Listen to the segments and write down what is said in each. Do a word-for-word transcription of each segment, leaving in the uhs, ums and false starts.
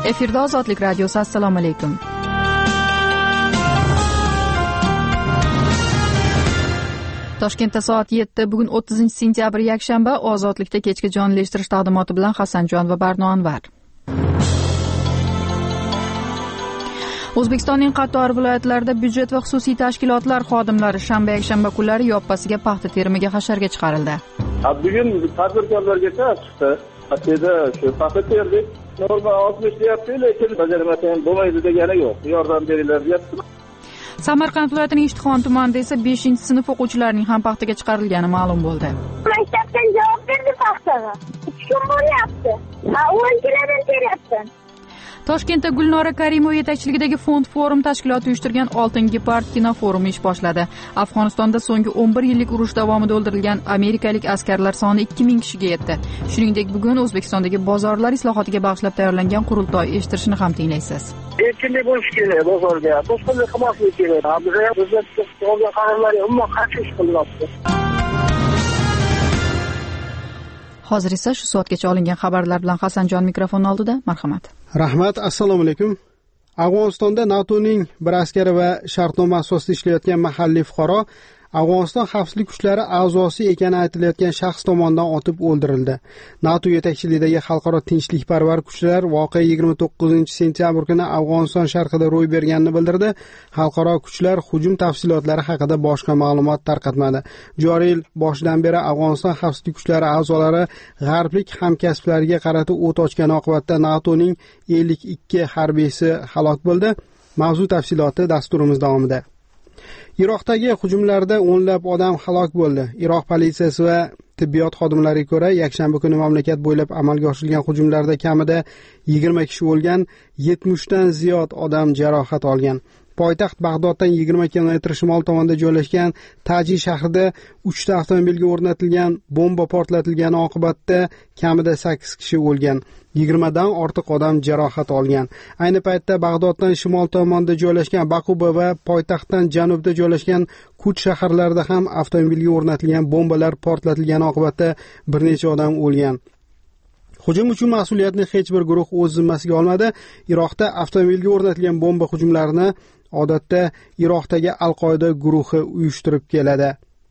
Efirda Ozodlik radiosi. Assalomu alaykum. Toshkentda soat yetti. Bugun o'ttizinchi sentyabr yakshanba. Ozodlikda kechki jonlashtirish taqdimoti bilan Hasanjon va Barno Anvar. O'zbekistonning qator viloyatlarida byudjet va xususiy tashkilotlar xodimlari shanba yakshanba kunlari yoppasiga paxta terimiga hasharga chiqarildi. Bugun tadbirkorlarga chiqdi. Aslida shu paxta terdik. Norma oltmish deyapti, lekin bajarmasam bo'lmaydi degani yo'q. Yordam beringlar deyapti. Samarqand viloyatining Ishtixon tumanida esa beshinchi sinf o'quvchilarining ham paxtaga chiqarilgani ma'lum bo'ldi. Maktabdan javob berdi paxtaga. uch kun bo'lyapti. Ha, o'n kundan teryapti. Toshkentda Gulnora Karimova yetakchiligidagi Fond forum tashkiloti uyushtirgan Oltin gepard kino forumi ish boshladi. Afg'onistonda so'nggi o'n bir yillik urush davomida o'ldirilgan amerikalik askarlar soni ikki ming kishiga yetdi. Shuningdek, bugun O'zbekistondagi bozorlar islohotiga bag'ishlab tayyorlangan qurultoy eshittirishni ham tinglaysiz. Erkinlik bo'lish kerak bozorga. To'sqinlik qilmaslik kerak. Bizga bizga chiqgan qarorlarga umuman qarshi ish qilyapti. Hozir esa shu soatgacha olingan xabarlar bilan Hasanjon mikrofon oldida. Marhamat. Rahmat, assalomu alaykum. Afg'onistonda NATOning bir askari va shartnoma asosida ishlayotgan mahalliy fuqaro Afg'oniston xavfsizlik kuchlari a'zosi ekani aytilayotgan shaxs tomonidan otib o'ldirildi. NATO yetakchiligidagi xalqaro tinchlikparvar kuchlar voqea yigirma to'qqizinchi sentyabr kuni Afg'oniston sharqida ro'y berganini bildirdi. Xalqaro kuchlar hujum tafsilotlari haqida boshqa ma'lumot tarqatmadi. Joriy yil boshidan beri Afg'oniston xavfsizlik kuchlari a'zolari g'arblik hamkasblariga qarata o't ochgani oqibatda NATOning ellik ikki harbiysi halok bo'ldi. Mavzu tafsiloti dasturimiz davomida. Iroqdagi hujumlarda o'nlab odam halok bo'ldi. Iroq politsiyasi va tibbiyot xodimlariga ko'ra, yakshanba kuni mamlakat bo'ylab amalga oshirilgan hujumlarda kamida yigirma kishi o'lgan, yetmish dan ziyod odam jarohat olgan. Poytaxt Bag'doddan yigirma kilometr shimol tomonda joylashgan Taji shahrida uchta avtomobilga o'rnatilgan bomba portlatilgani oqibatida kamida sakkiz kishi o'lgan, yigirma dan ortiq odam jarohat olgan. Ayni paytda Bag'doddan shimol tomonda joylashgan Baquba va poytaxtdan janubda joylashgan Kut shaharlarida ham avtomobilga o'rnatilgan bombalar portlatilgani oqibatida bir necha odam o'lgan. Hujum uchun mas'uliyatni hech bir guruh o'z zimmasiga olmadi. Iroqda avtomobilga o'rnatilgan bomba hujumlarini odatda Iroqdagi Al-Qoida guruhi uyushtirib keladi.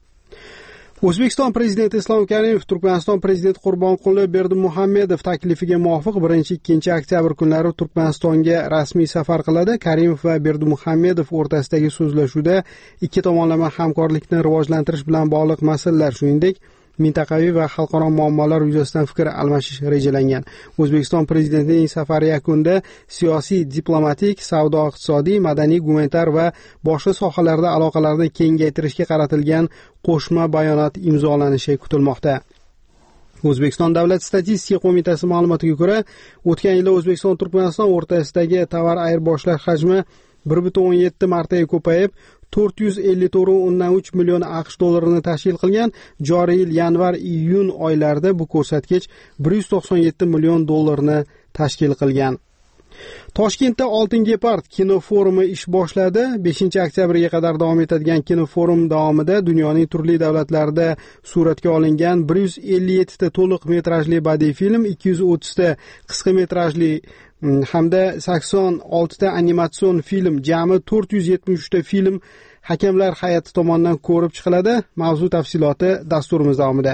O'zbekiston prezidenti Islom Karimov Turkmaniston prezidenti Qurbonquli Berdimuhamedov taklifiga muvofiq birinchi ikkinchi oktyabr kunlari Turkmanistonga rasmiy safar qiladi. Karimov va Berdimuhamedov o'rtasidagi so'zlashuvda ikki tomonlama hamkorlikni rivojlantirish bilan bog'liq masalalar, shuningdek, mintaqaviy va xalqaro muammolar yuzasidan fikr almashish rejalangan. O'zbekiston prezidentining safari yakunida siyosiy, diplomatik, savdo-iqtisodiy, madaniy, gumanitar va boshqa sohalarda aloqalarni kengaytirishga qaratilgan qo'shma bayonot imzolanishi kutilmoqda. O'zbekiston Davlat statistika qo'mitasi ma'lumotiga ko'ra, o'tgan yilda O'zbekiston-Turkmaniston o'rtasidagi tovar ayirboshlash hajmi bir butun o'n yetti martaga ko'payib, to'rt yuz ellik to'rt nuqta o'ndan uch million AQSh dollarini tashkil qilgan. Joriy yil yanvar-iyun oylarida bu ko'rsatkich bir yuz to'qson yetti million dollarni tashkil qilgan. Toshkentda Oltin gepard kino forumi ish boshladi. beshinchi oktyabrga qadar davom etadigan kino forum davomida dunyoning turli davlatlarida suratga olingan bir yuz ellik yetti ta to'liq metrajli badiiy film, ikki yuz o'ttiz ta qisqa metrajli hamda sakson olti ta animatsion film, jami to'rt yuz yetmish uch ta film hakamlar hay'ati tomonidan ko'rib chiqiladi. Mavzu tafsiloti dasturimiz davomida.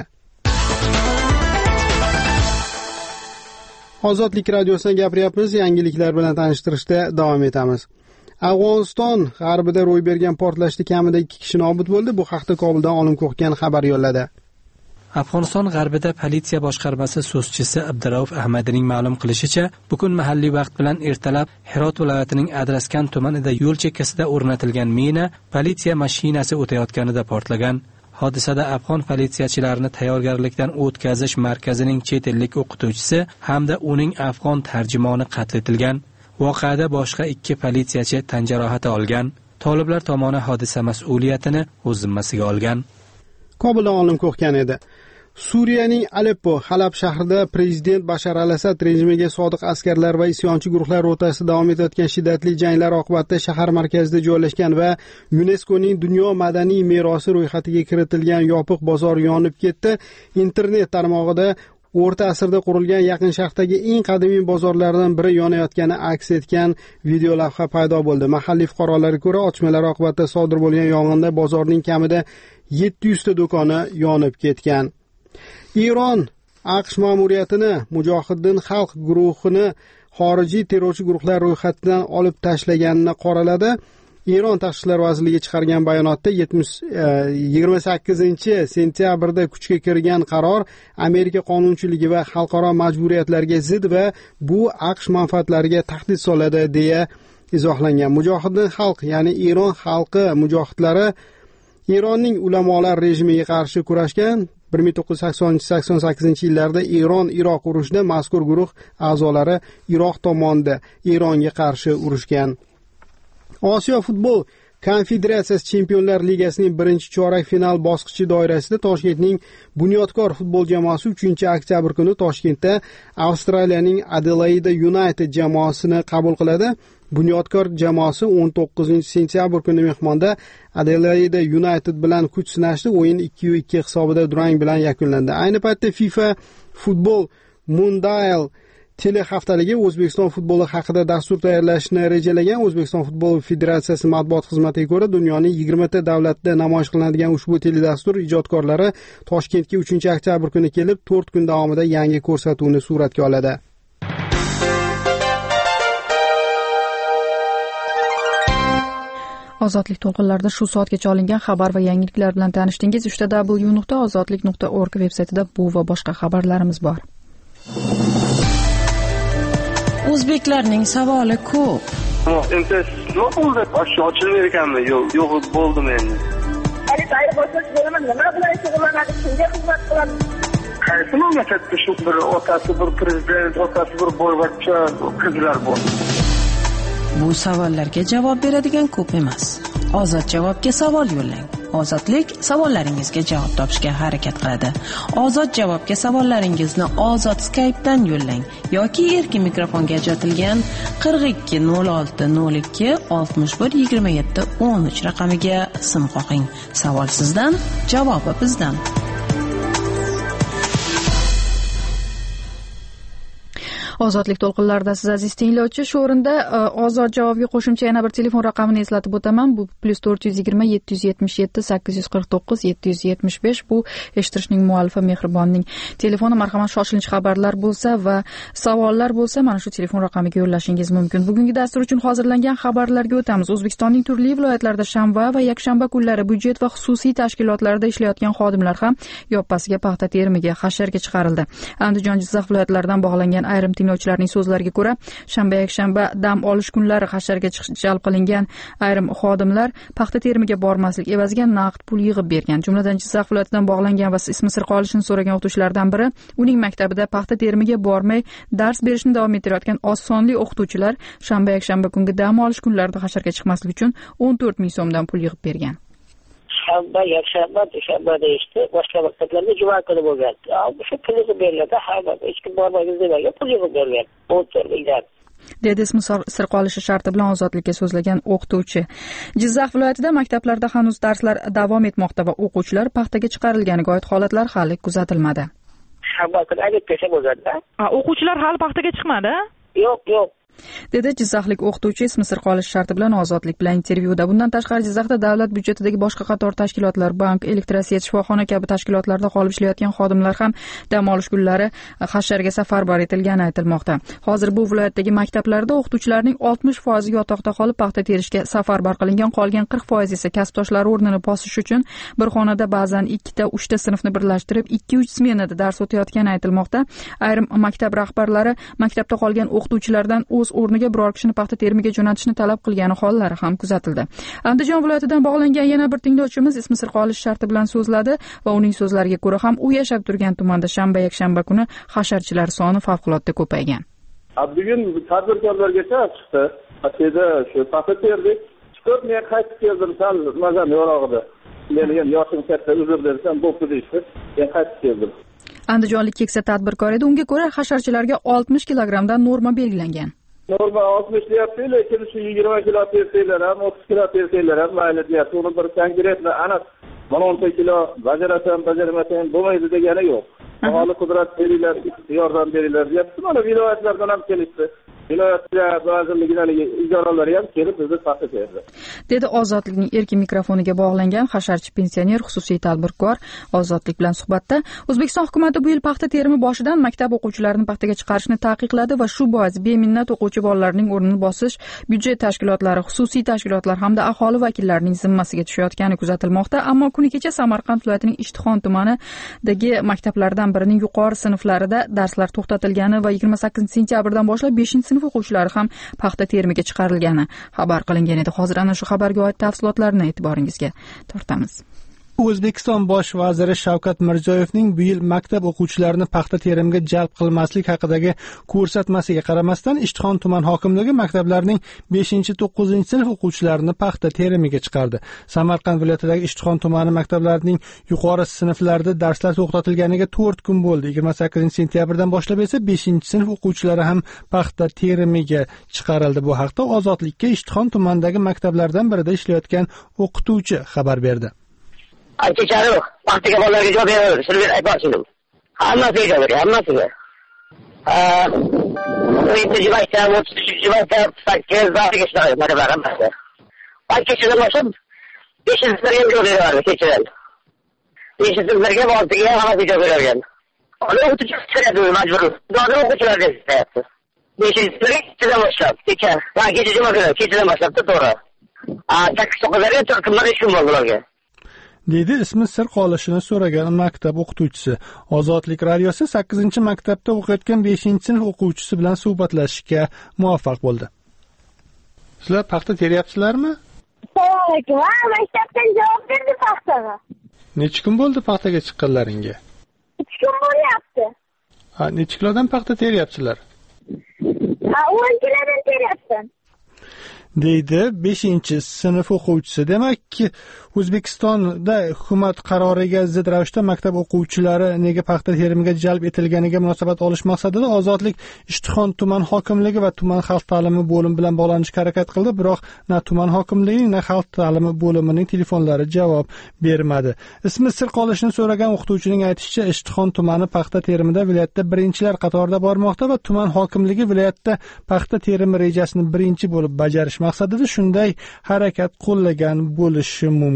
Ozodlik radiosidan gapiryapmiz, yangiliklar bilan tanishtirishda davom etamiz. Afg'oniston g'arbida ro'y bergan portlashda kamida ikki kishi nobud bo'ldi. Bu haqda Kobuldan Olim Ko'hgan xabar yo'lladi. Afg'oniston g'arbida politsiya boshqarmasi so'zchisi Abdurauf Ahmadining ma'lum qilishicha, bugun mahalliy vaqt bilan ertalab Herot viloyatining Adraskan tumanida yo'l chekkasida o'rnatilgan mina politsiya mashinasi o'tayotganida portlagan. Hodisada afg'on politsiyachilarini tayyorgarlikdan o'tkazish markazining chet ellik o'qituvchisi hamda uning afg'on tarjimoni qatl etilgan. Voqeada boshqa ikki politsiyachi tan jarohati olgan. Toliblar tomoni hodisa mas'uliyatini o'z zimmasiga olgan. Kobuldan Olim Ko'hgan edi. Suriyaning Aleppo, Halab shahrida prezident Bashar al-Asad rejimiga sodiq askarlar va isyonchi guruhlar o'rtasida davom etayotgan shiddatli janglar oqibatida shahar markazida joylashgan va YuNESKOning dunyo madaniy merosi ro'yxatiga kiritilgan yopiq bozor yonib ketdi. Internet tarmog'ida o'rta asrda qurilgan Yaqin Sharqdagi eng qadimiy bozorlardan biri yonayotgani aks etgan video lavha paydo bo'ldi. Mahalliy fuqarolarga ko'ra, otishmalar oqibatida sodir bo'lgan yong'inda bozorning kamida yetti yuz ta do'koni yonib ketgan. Eron AQSh ma'muriyatini Mujohiddin xalq guruhini xorijiy terrorchi guruhlar ro'yxatidan olib tashlaganini qoraladi. Eron Tashqi ishlar vazirligi chiqargan bayonotda yigirma sakkizinchi sentyabrda kuchga kirgan qaror Amerika qonunchiligi va xalqaro majburiyatlarga zid va bu AQSh manfaatlariga tahdid soladi deya izohlangan. Mujohiddin xalq, ya'ni Eron xalqi mujohidlari Eronning ulamolar rejimiga qarshi kurashgan. bir ming to'qqiz yuz saksoninchi sakson sakkizinchi yillarda Eron-Iroq urushida mazkur guruh a'zolari Iroq tomonida Eronga qarshi urushgan. Osiyo futbol konfederatsiyasi Chempionlar ligasining birinchi chorak final bosqichi doirasida Toshkentning Bunyodkor futbol jamoasi uchinchi oktyabr kuni Toshkentda Avstraliyaning Adelaide United jamoasini qabul qiladi. Bunyodkor jamoasi o'n to'qqizinchi sentyabr kuni mehmonda Adelaide United bilan kuch sinashdi. O'yin ikki ikki hisobida durang bilan yakunlandi. Ayni paytda FIFA futbol Mundial tele haftaligi O'zbekiston futboli haqida dastur tayyorlashni rejalagan. O'zbekiston futbol federatsiyasi matbuot xizmatiga ko'ra, dunyoning yigirma ta davlatida namoyish qilinadigan ushbu teledastur ijodkorlari Toshkentga uchinchi oktyabr kuni kelib, to'rt kun davomida yangi ko'rsatuvni suratga oladi. Ozodlik to'lqinlarida shu soatgacha olingan xabar va yangiliklar bilan tanishdingiz. uchta w nuqta ozodlik nuqta org veb-saytida bu va boshqa xabarlarimiz bor. O'zbeklarning savoli ko'p. Endi nima bo'ldi? Boshqa ochilmaydi ekanmi? Yo'q, yo'q bo'ldim endi. Hali tayyor bo'lsak bo'laman, nima bilan shug'ullanadi, kimga xizmat qiladi? Qaysi mamlakatda shu bir otasi, bir prezident, otasi, bir boyvachcha qizlar bor? Bu savollarga javob beradigan ko'p emas. Ozod javobga savol yo'llang. Ozodlik savollaringizga javob topishga harakat qiladi. Ozod javobga savollaringizni Ozod Skype'dan yo'llang yoki erkin mikrofonga ajratilgan qirq ikki nol olti nol ikki oltmish bir yigirma yetti o'n uch raqamiga sim qo'ying. Savol sizdan, javobi bizdan. Ozodlik to'lqinlarida siz aziz tinglovchi, shu o'rinda ozod javobga qo'shimcha yana bir telefon raqamini eslatib o'taman. Bu plus to'rt yuz yigirma yetti yuz yetmish yetti sakkiz yuz qirq to'qqiz yetti yuz yetmish besh. Bu eshittirishning muallifi Mehribonning telefoni. Marhamat, shoshilinch xabarlar bo'lsa va savollar bo'lsa mana shu telefon raqamiga yo'llashingiz mumkin. Bugungi dastur uchun hozirlangan xabarlarga o'tamiz. O'zbekistonning turli viloyatlarida shanba va yakshanba kunlari byudjet va xususiy tashkilotlarda ishlayotgan xodimlar ham yoppasiga paxta terimiga, hasharga chiqarildi. Andijon, Jizzax viloyatlaridan bog'langan ayrim tinglovchilarning so'zlariga ko'ra, shanba yakshanba dam olish kunlari hasharga jalb qilingan ayrim xodimlar paxta terimiga bormaslik evaziga naqd pul yig'ib bergan. Jumladan Jizzax viloyatidan bog'langan va ismi sir qolishini so'ragan o'qituvchilardan biri uning maktabida paxta terimiga bormay dars berishni davom ettirayotgan oz sonli o'qituvchilar shanba yakshanba kungi dam olish kunlarida hasharga chiqmaslik uchun o'n to'rt ming so'mdan pul yig'ib bergan. Shanba, yakshanba, dushanba deyishdi. Boshqa maktablarda juma kuni bo'lgan. Shu pul yig'ib beriladi. Har hech kim bormaymiz demagan, pul yig'ib berilgan. o'n to'rt mingdan. Dedi ismi sir qolishi sharti bilan ozodlikka so'zlagan o'qituvchi. Jizzax viloyatida maktablarda hanuz darslar davom etmoqda va o'quvchilar paxtaga chiqarilganiga oid holatlar hali kuzatilmadi. Shanba kuni aytib bo'lganda. Ha, o'quvchilar hali paxtaga chiqmadi? Yo'q, yo'q. dedi jizzaxlik o'qituvchi ismi sir qolish sharti bilan ozodlik bilan intervyuda. Bundan tashqari Jizzaxda davlat byudjetidagi boshqa qator tashkilotlar, bank, elektrosvet, shifoxona kabi tashkilotlarda qolib ishlayotgan xodimlar ham dam olish kunlari hasharga safarbar etilgani aytilmoqda. Hozir bu viloyatdagi maktablarda o'qituvchilarning oltmish foizi yotoqda qolib paxta terishga safarbar qilingan, qolgan qirq foiz esa kasbdoshlari o'rnini bosish uchun bir xonada ba'zan ikkita, uchta sinfni birlashtirib ikki uch smenada dars o'tayotgani aytilmoqda. Ayrim maktab rahbarlari maktabda qolgan o'qituvchilardan o'z o'rniga biror kishini paxta terimiga jo'natishni talab qilgani hollari ham kuzatildi. Andijon viloyatidan bog'langan yana bir tinglovchimiz ismi sir qolish sharti bilan so'zladi va uning so'zlariga ko'ra ham u yashab turgan tumanda shanba yakshanba kuni hasharchilar soni favqulodda ko'paygan. Bugun tadbirkorlargacha chiqdi. Aslida shu paxta terdik. Chiqib men qaytib keldim, sal mazam yo'rog'ida. Meni ham yoshim katta, uzr bersam bo'pti deydi. Men qaytib keldim. Andijonlik keksa tadbirkor edi. Unga ko'ra hasharchilarga oltmish kilogrammdan norma belgilangan. Norma oltmish deyapti, lekin shu yigirma kilo tersanglar ham, o'ttiz kilo tersanglar ham mayli deyapti. Uni bir konkretni aniq o'n kilo bajarasan, bajarmasang bo'lmaydi degani yo'q. aholi qudrat beringlar, yordam beringlar deyapti. Mana viloyatlardan ham kelishdi. Viloyatlar vazirligidan idoralar ham kelib bizni paxta terdi. Dedi Ozodlikning erkin mikrofoniga bog'langan hasharchi pensioner, xususiy tadbirkor Ozodlik bilan suhbatda. O'zbekiston hukumatı bu yil paxta terimi boshidan maktab o'quvchilarini paxtaga chiqarishni taqiqladi va shu bois beminnat o'quvchi bolalarning o'rnini bosish byudjet tashkilotlari, xususiy tashkilotlar hamda aholi vakillarining zimmasiga tushayotgani kuzatilmoqda. Ammo kuni kecha Samarqand viloyatining Ishtixon tumanidagi maktablardan birining yuqori sinflarida darslar to'xtatilgani va yigirma sakkizinchi sentyabrdan boshlab beshinchi sinf o'quvchilari ham paxta terimiga chiqarilgani xabar qilingan edi. Hozir ana shu xabarga oid tafsilotlarni e'tiboringizga tortamiz. O'zbekiston bosh vaziri Shavkat Mirziyoyevning bu yil maktab o'quvchilarini paxta terimiga jalb qilmaslik haqidagi ko'rsatmasiga qaramasdan Ishtixon tuman hokimligi maktablarning beshinchi to'qqizinchi sinf o'quvchilarini paxta terimiga chiqardi. Samarqand viloyatidagi Ishtixon tumani maktablarining yuqori sinflarida darslar to'xtatilganiga to'rt kun bo'ldi. yigirma sakkizinchi sentyabrdan boshlab esa beshinchi sinf o'quvchilari ham paxta terimiga chiqarildi. Bu haqda Ozodlikka Ishtixon tumanidagi maktablardan birida ishlayotgan o'qituvchi xabar berdi. Kechari paxtaga bolalarga javob beraverdi. Shuni aytmoqchidim. Hammasiga javob berdi, hammasiga. o'ninchi maktab, o'ttiz uchinchi maktab, sakkiz, bariga ishlaydi maktablar hammasi. Paxta kechadan boshlab beshinchi sinflarga javob beraverdi kechadan. beshinchi sinflarga, oltiga hammasiga javob beravergan. Uni o'qituvchi chiqaradi majbur. Dodir o'quvchilar deyapti. beshinchi sinflarga kechadan boshlab, kecha. Va kecha juma kuni kechadan boshlab to'g'ri. A sakkiz to'qqizlarga to'rt kundan uch kun bo'ldi ularga. Dedi ismi sir qolishini so'ragan maktab o'qituvchisi. Ozodlik radiosi sakkizinchi maktabda o'qiyotgan beshinchi sinf o'quvchisi bilan suhbatlashishga muvaffaq bo'ldi. Sizlar paxta teryapsizlarmi? Assalomu alaykum. Ha, maktabdan javob berdi paxtaga. Necha kun bo'ldi paxtaga chiqqanlaringga? uch kun bo'lyapti. Ha, necha kilodan paxta teryapsizlar? Ha, o'n kilodan teryapman. Deydi beshinchi sinf o'quvchisi. Demakki, O'zbekistonda hukumat qaroriga zid ravishda maktab o'quvchilari nega paxta terimiga jalb etilganiga munosabat olish maqsadida Ozodlik Ishtixon tuman hokimligi va tuman xalq ta'limi bo'limi bilan bog'lanishga harakat qildi, biroq na tuman hokimligining na xalq ta'limi bo'limining telefonlari javob bermadi. Ismi sir qolishini so'ragan o'qituvchining aytishicha, Ishtixon tumani paxta terimida viloyatda birinchilar qatorida bormoqda va tuman hokimligi viloyatda paxta terimi rejasini birinchi bo'lib bajarish maqsadida shunday harakat qo'llagan bo'lishi mumkin.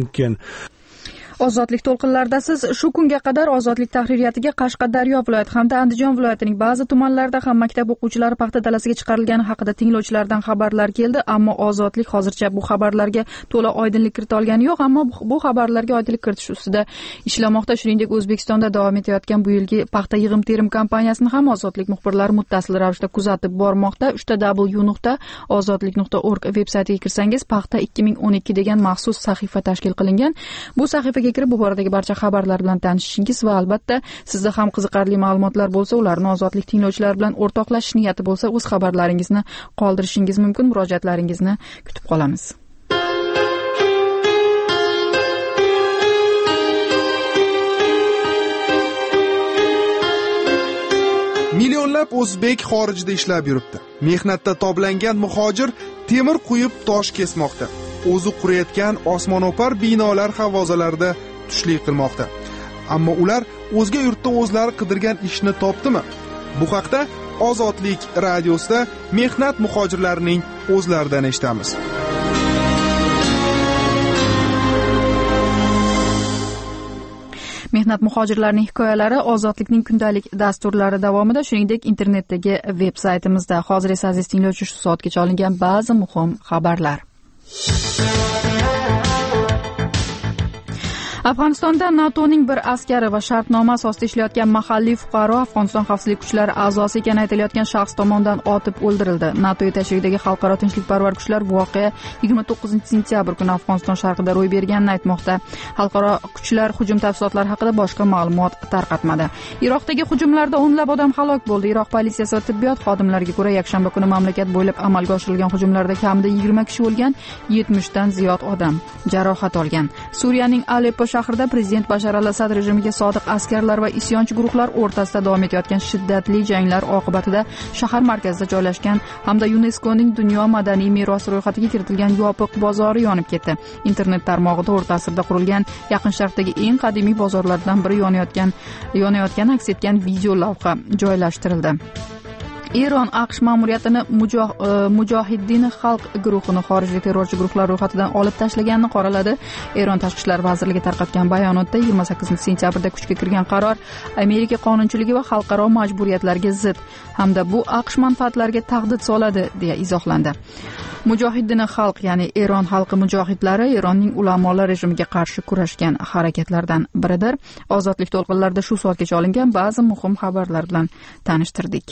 Ozodlik to'lqinlarida siz shu kunga qadar Ozodlik tahririyatiga Qashqadaryo viloyati hamda Andijon viloyatining ba'zi tumanlarida ham maktab o'quvchilari paxta dalasiga chiqarilgani haqida tinglovchilardan xabarlar keldi, ammo Ozodlik hozircha bu xabarlarga to'la oydinlik kirita olgani yo'q, ammo bu xabarlarga oydinlik kiritish ustida ishlamoqda. Shuningdek, O'zbekistonda davom etayotgan bu yilgi paxta yig'im-terim kampaniyasini ham Ozodlik muxbirlari muttasil ravishda kuzatib bormoqda. uchta w nuqta ozodlik nuqta org veb-saytiga kirsangiz, paxta ikki ming o'n ikki degan maxsus sahifa tashkil qilingan. Bu sahifaga kirib bu boradagi barcha xabarlar bilan tanishishingiz va albatta sizda ham qiziqarli ma'lumotlar bo'lsa, ularni Ozodlik tinglovchilari bilan o'rtoqlashish niyati bo'lsa, o'z xabarlaringizni qoldirishingiz mumkin. Murojaatlaringizni kutib qolamiz. Millionlab o'zbek xorijda ishlab yuribdi. Mehnatda toblangan muhojir temir quyib tosh kesmoqda. O'zi qurayotgan osmono'par binolar havozalarida tushlik qilmoqda. Ammo ular o'zga yurtda o'zlari qidirgan ishni topdimi? Bu haqda Ozodlik radiosida mehnat muhojirlarining o'zlaridan eshitamiz. Mehnat muhojirlarining hikoyalari Ozodlikning kundalik dasturlari davomida, shuningdek internetdagi veb-saytimizda. Hozir esa aziz tinglovchi, shu soatgacha olingan ba'zi muhim xabarlar. Afg'onistonda NATOning bir askari va shartnoma asosida ishlayotgan mahalliy fuqaro Afg'oniston xavfsizlik kuchlari a'zosi ekani aytilayotgan shaxs tomonidan otib o'ldirildi. NATO yetakchiligidagi xalqaro tinchlikparvar kuchlar voqea yigirma to'qqizinchi sentyabr kuni Afg'oniston sharqida ro'y berganini aytmoqda. Xalqaro kuchlar hujum tafsilotlari haqida boshqa ma'lumot tarqatmadi. Iroqdagi hujumlarda o'nlab odam halok bo'ldi. Iroq politsiyasi va tibbiyot xodimlariga ko'ra, yakshanba kuni mamlakat bo'ylab amalga oshirilgan hujumlarda kamida yigirma kishi o'lgan, yetmishdan ziyod odam jarohat olgan. Suriyaning Aleppo shahrida prezident Bashar al-Asad rejimiga sodiq askarlar va isyonchi guruhlar o'rtasida davom etayotgan shiddatli janglar oqibatida shahar markazida joylashgan hamda yuneskoning dunyo madaniy merosi ro'yxatiga kiritilgan yopiq bozori yonib ketdi. Internet tarmog'ida o'rta asrda qurilgan Yaqin Sharqdagi eng qadimiy bozorlardan biri yonayotgan yonayotgan aks etgan video lavha joylashtirildi. Eron AQSh ma'muriyatini Mujohiddin xalq guruhini xorijiy terrorchi guruhlar ro'yxatidan olib tashlaganini qoraladi. Eron tashqi ishlar vazirligi tarqatgan bayonotda yigirma sakkizinchi sentyabrda kuchga kirgan qaror Amerika qonunchiligi va xalqaro majburiyatlarga zid hamda bu AQSh manfaatlariga tahdid soladi deya izohlandi. Mujohiddin xalq, ya'ni Eron xalqi mujohidlari Eronning ulamolar rejimiga qarshi kurashgan harakatlardan biridir. Ozodlik to'lqinlarida shu soatgacha olingan ba'zi muhim xabarlar bilan tanishtirdik.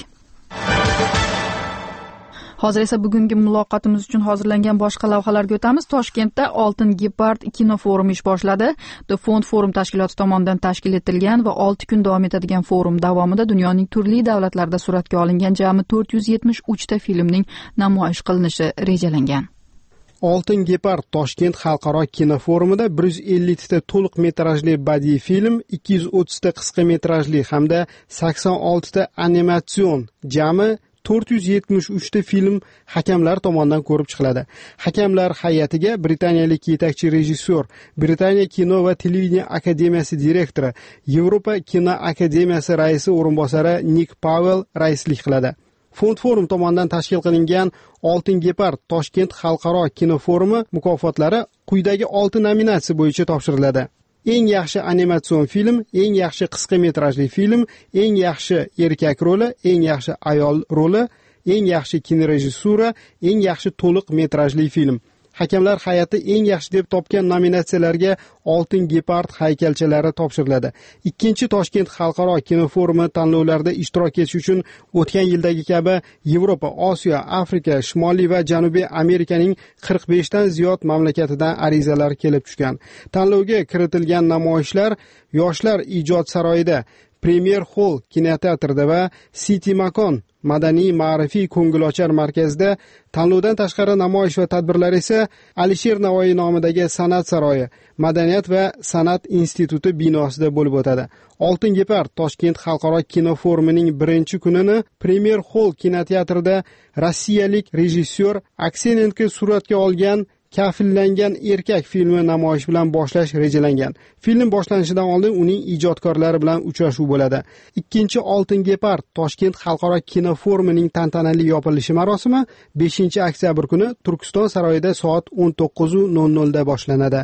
Hozir esa bugungi muloqotimiz uchun hozirlangan boshqa lavhalarga o'tamiz. Toshkentda Oltin Gepard kinoforumi ish boshladi. The Fond Forum tashkiloti tomonidan tashkil etilgan va olti kun davom etadigan forum davomida dunyoning turli davlatlarida suratga olingan jami to'rt yuz yetmish uch ta filmning namoyish qilinishi rejalangan. Oltin Gepard Toshkent xalqaro kinoforumida bir yuz ellik ta to'liq metrajli badiiy film, ikki yuz o'ttiz ta qisqa metrajli hamda sakson olti ta animatsion jami to'rt yuz yetmish uch ta film hakamlar tomonidan ko'rib chiqiladi. Hakamlar hay'atiga britaniyalik yetakchi rejissyor, Britaniya kino va televideniya akademiyasi direktori, Yevropa kino akademiyasi raisi o'rinbosari Nik Pavel raislik qiladi. Fond Forum tomonidan tashkil qilingan Oltin Gepard Toshkent xalqaro kinoforumi mukofotlari quyidagi olti nominatsiya bo'yicha topshiriladi. Eng yaxshi animatsion film, eng yaxshi qisqa metrajli film, eng yaxshi erkak roli, eng yaxshi ayol roli, eng yaxshi kinorejissura, eng yaxshi to'liq metrajli film. Hakamlar hay'ati eng yaxshi deb topgan nominatsiyalarga Oltin Gepard haykalchalari topshiriladi. Ikkinchi Toshkent xalqaro kinoforumi tanlovlarida ishtirok etish uchun o'tgan yildagi kabi Yevropa, Osiyo, Afrika, Shimoliy va Janubiy Amerikaning qirq besh dan ziyod mamlakatidan arizalar kelib tushgan. Tanlovga kiritilgan namoyishlar Yoshlar ijod saroyida, Premier Hall kinoteatrida va City Makon madaniy ma'rifiy ko'ngilochar markazida, tanlovdan tashqari namoyish va tadbirlar esa Alisher Navoiy nomidagi San'at saroyi, Madaniyat va san'at instituti binosida bo'lib o'tadi. Oltin Gepard Toshkent xalqaro kinoforumining birinchi kunini Premier Hall kinoteatrida rossiyalik rejissyor Aksenenko suratga olgan Kafillangan erkak filmi namoyish bilan boshlash rejalangan. Film boshlanishidan oldin uning ijodkorlari bilan uchrashuv bo'ladi. Ikkinchi Oltin Gepard Toshkent xalqaro kinoforumining tantanali yopilishi marosimi beshinchi oktyabr kuni Turkiston saroyida soat o'n to'qqiz nol nol da boshlanadi.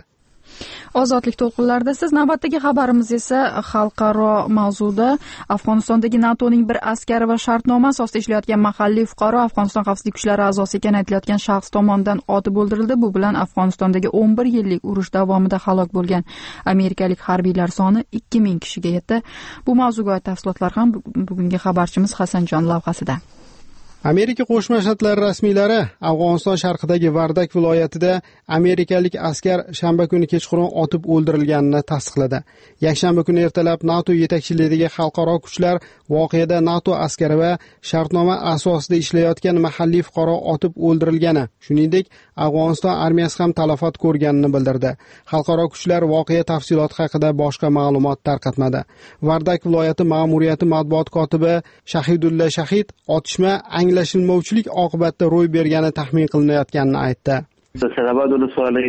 Ozodlik to'lqinlarida siz navbatdagi xabarimiz esa xalqaro mavzuda Afg'onistondagi NATOning bir askari va shartnoma asosida ishlayotgan mahalliy fuqaro Afg'oniston xavfsizlik kuchlari a'zosi ekani aytilayotgan shaxs tomonidan otib o'ldirildi. Bu bilan Afg'onistondagi o'n bir yillik urush davomida halok bo'lgan amerikalik harbiylar soni ikki ming kishiga yetdi. Bu mavzuga oid tafsilotlar ham bugungi xabarchimiz Hasanjon lavhasida. Amerika Qo'shma Shtatlari rasmiylari Afg'oniston sharqidagi Vardak viloyatida amerikalik askar shanba kuni kechqurun otib o'ldirilganini tasdiqladi. Yakshanba kuni ertalab NATO yetakchiligidagi xalqaro kuchlar voqeada NATO askari va shartnoma asosida ishlayotgan mahalliy fuqaro otib o'ldirilgani, shuningdek, Afg'oniston armiyasi ham talafot ko'rganini bildirdi. Xalqaro kuchlar voqea tafsiloti haqida boshqa ma'lumot tarqatmadi. Vardak viloyati ma'muriyati matbuot kotibi Shahidulla Shahid otishma anglashilmovchilik oqibatida ro'y bergani taxmin qilinayotganini aytdi. سرآباد ولسوالی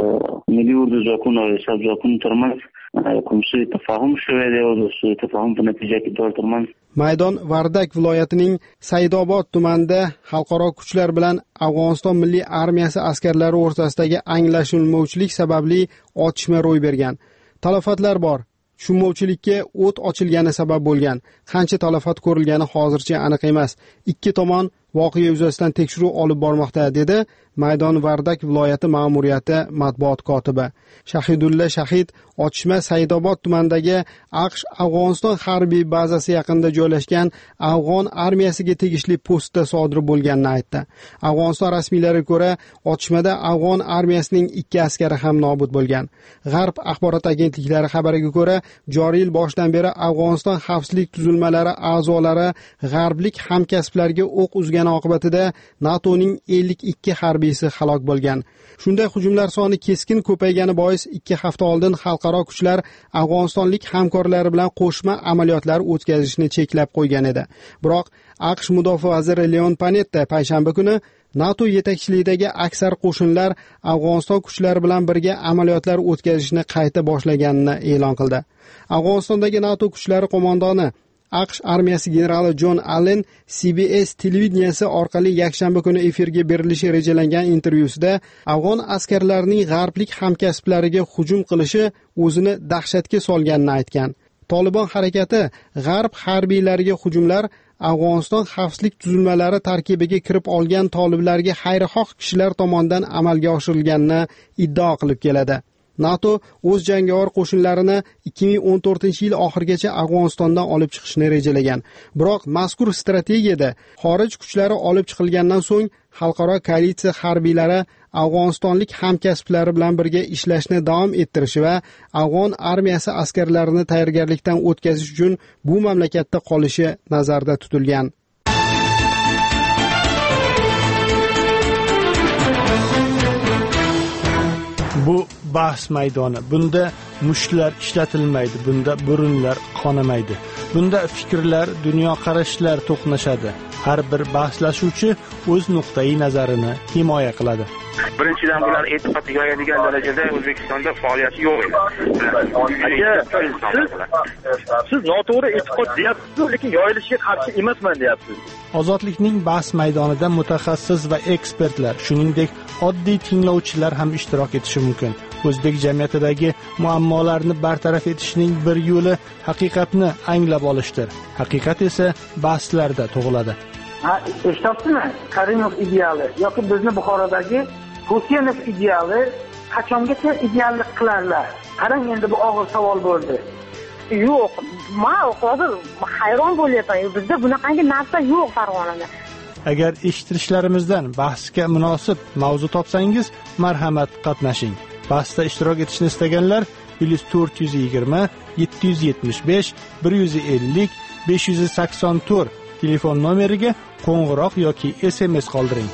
ملی اردو ځواکونو او حساب ځواکونو ترمنځ کوم څه تفاهم شوی دی او د تفاهم په نتیجه کې دوه ترمنځ Maydon Vardak viloyatining Saidobod tumanida xalqaro kuchlar bilan Afg'oniston milliy armiyasi askarlari o'rtasidagi anglashilmovchilik sababli otishma ro'y bergan. Talafotlar bor. Tushunmovchilikka o't ochilgani sabab bo'lgan. Qancha talafot ko'rilgani hozircha aniq emas. Ikki tomon voqea yuzasidan tekshiruv olib bormoqda, dedi Maydon Vardak viloyati ma'muriyati matbuot kotibi. Shahidulla Shahid otishma Saidobod tumanidagi AQSh Afg'oniston harbiy bazasi yaqinida joylashgan Afg'on armiyasiga tegishli postda sodir bo'lganini aytdi. Afg'oniston rasmiylariga ko'ra, otishmada Afg'on armiyasining ikki askari ham nobud bo'lgan. G'arb axborot agentliklari xabariga ko'ra, joriy yil boshidan beri Afg'oniston xavfsizlik tuzilmalari a'zolari g'arblik hamkasblariga o'q uzgani oqibatida NATOning ellik ikki harbiy harbiysi halok bo'lgan. Shunday hujumlar soni keskin ko'paygani bois ikki hafta oldin xalqaro kuchlar afg'onistonlik hamkorlari bilan qo'shma amaliyotlar o'tkazishni cheklab qo'ygan edi. Biroq AQSh mudofaa vaziri Leon Panetta payshanba kuni NATO yetakchiligidagi aksar qo'shinlar Afg'oniston kuchlari bilan birga amaliyotlar o'tkazishni qayta boshlaganini e'lon qildi. Afg'onistondagi NATO kuchlari qo'mondoni AQSh armiyasi generali Jon Allen C B S televideniyasi orqali yakshanba kuni efirga berilishi rejalangan intervyusida afg'on askarlarining g'arblik hamkasblariga hujum qilishi o'zini dahshatga solganini aytgan. Tolibon harakati g'arb harbiylariga hujumlar Afg'oniston xavfsizlik tuzilmalari tarkibiga kirib olgan toliblarga xayrixoh kishilar tomonidan amalga oshirilganini iddao qilib keladi. NATO o'z jangovar qo'shinlarini ikki ming o'n to'rtinchi yil oxirigacha Afg'onistondan olib chiqishni rejalagan. Biroq mazkur strategiyada xorij kuchlari olib chiqilgandan so'ng xalqaro koalitsiya harbiylari Afg'onistonlik hamkasblari bilan birga ishlashni davom ettirishi va afg'on armiyasi askarlarini tayyorgarlikdan o'tkazish uchun bu mamlakatda qolishi nazarda tutilgan. Bu bahs maydoni. Bunda mushlar ishlatilmaydi, bunda burunlar qonamaydi. Bunda fikrlar, dunyoqarashlar to'qnashadi. Har bir bahslashuvchi o'z nuqtai nazarini himoya qiladi. Birinchidan bular e'tiqodga yoyadigan darajada O'zbekistonda faoliyati yo'q edi. Siz noto'g'ri e'tiqod deyapsiz, lekin yoyilishiga qarshi emasman deyapsiz. Ozodlikning bahs maydonida mutaxassis va ekspertlar, shuningdek oddiy tinglovchilar ham ishtirok etishi mumkin. O'zbek jamiyatidagi muammolarni bartaraf etishning bir yo'li haqiqatni anglab olishdir. Haqiqat esa bahslarda tug'iladi. Ha, eshityapsizmi? Karimov ideali yoki bizni Buxorodagi Husaynov ideali qachongacha ideallik qilarlar? Qarang, endi bu og'ir savol bo'ldi. Yo'q, men hozir hayron bo'lyapman. Bizda bunaqangi narsa yo'q Farg'onada. Agar eshittirishlarimizdan bahsga munosib mavzu topsangiz, marhamat qatnashing. Bahsda ishtirok etishni istaganlar plus to'rt yuz yigirma yetti yuz yetmish besh bir yuz ellik besh yuz sakson to'rt telefon nomeriga qo'ng'iroq yoki S M S qoldiring.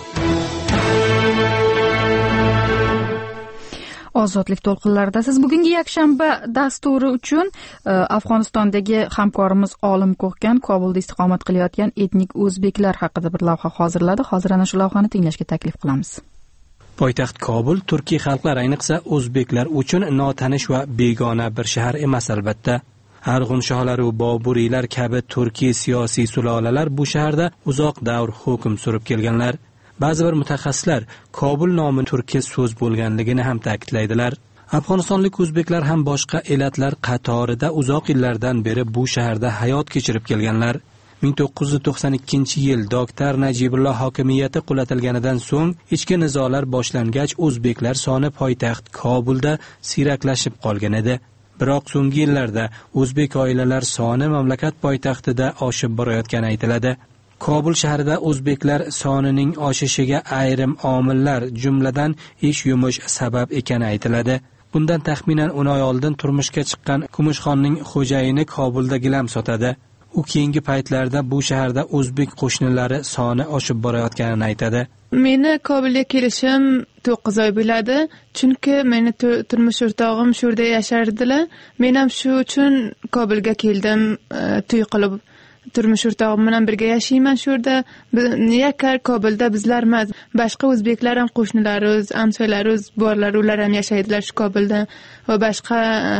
Ozodlik to'lqinlarida siz bugungi yakshanba dasturi uchun Afg'onistondagi hamkorimiz Olim Ko'hgan Kobulda istiqomat qilayotgan etnik o'zbeklar haqida bir lavha hozirladi. Hozir ana shu lavhani tinglashga taklif qilamiz. Poytaxt Kobul turkiy xalqlar, ayniqsa o'zbeklar uchun notanish va begona bir shahar emas albatta. Arg'un shohlari va Boburiylar kabi turkiy siyosiy sulolalar bu shaharda uzoq davr hukm surib kelganlar. Ba'zi bir mutaxassislar Kobul nomi turkiy so'z bo'lganligini ham ta'kidlaydilar. Afg'onistonlik o'zbeklar ham boshqa elatlar qatorida uzoq yillardan beri bu shaharda hayot kechirib kelganlar. ming to'qqiz yuz to'qson ikkinchi yil doktor Najibulloh hokimiyati qulatilganidan so'ng ichki nizolar boshlangach o'zbeklar soni poytaxt Kobulda siyraklashib qolgan edi. Biroq so'nggi yillarda o'zbek oilalar soni mamlakat poytaxtida oshib borayotgani aytiladi. Kobul shahrida o'zbeklar sonining oshishiga ayrim omillar, jumladan ish yumush sabab ekani aytiladi. Bundan taxminan o'n oy oldin turmushga chiqqan Kumushxonning xo'jayini Kobulda gilam sotadi. U keyingi paytlarda bu shaharda o'zbek qo'shnilari soni oshib borayotganini aytadi. Meni Kobulga kelishim to'qqiz oy bo'ladi, chunki meni turmush o'rtog'im shu yerda yashardilar. Men ham shu uchun Kobulga keldim, to'y qilib turmush o'rtog'im bilan birga yashayman shu yerda. Yakar Kobulda bizlar emas, boshqa o'zbeklar ham qo'shnilarimiz, hamsoylarimiz borlar, ular ham yashaydilar shu Kobulda va boshqa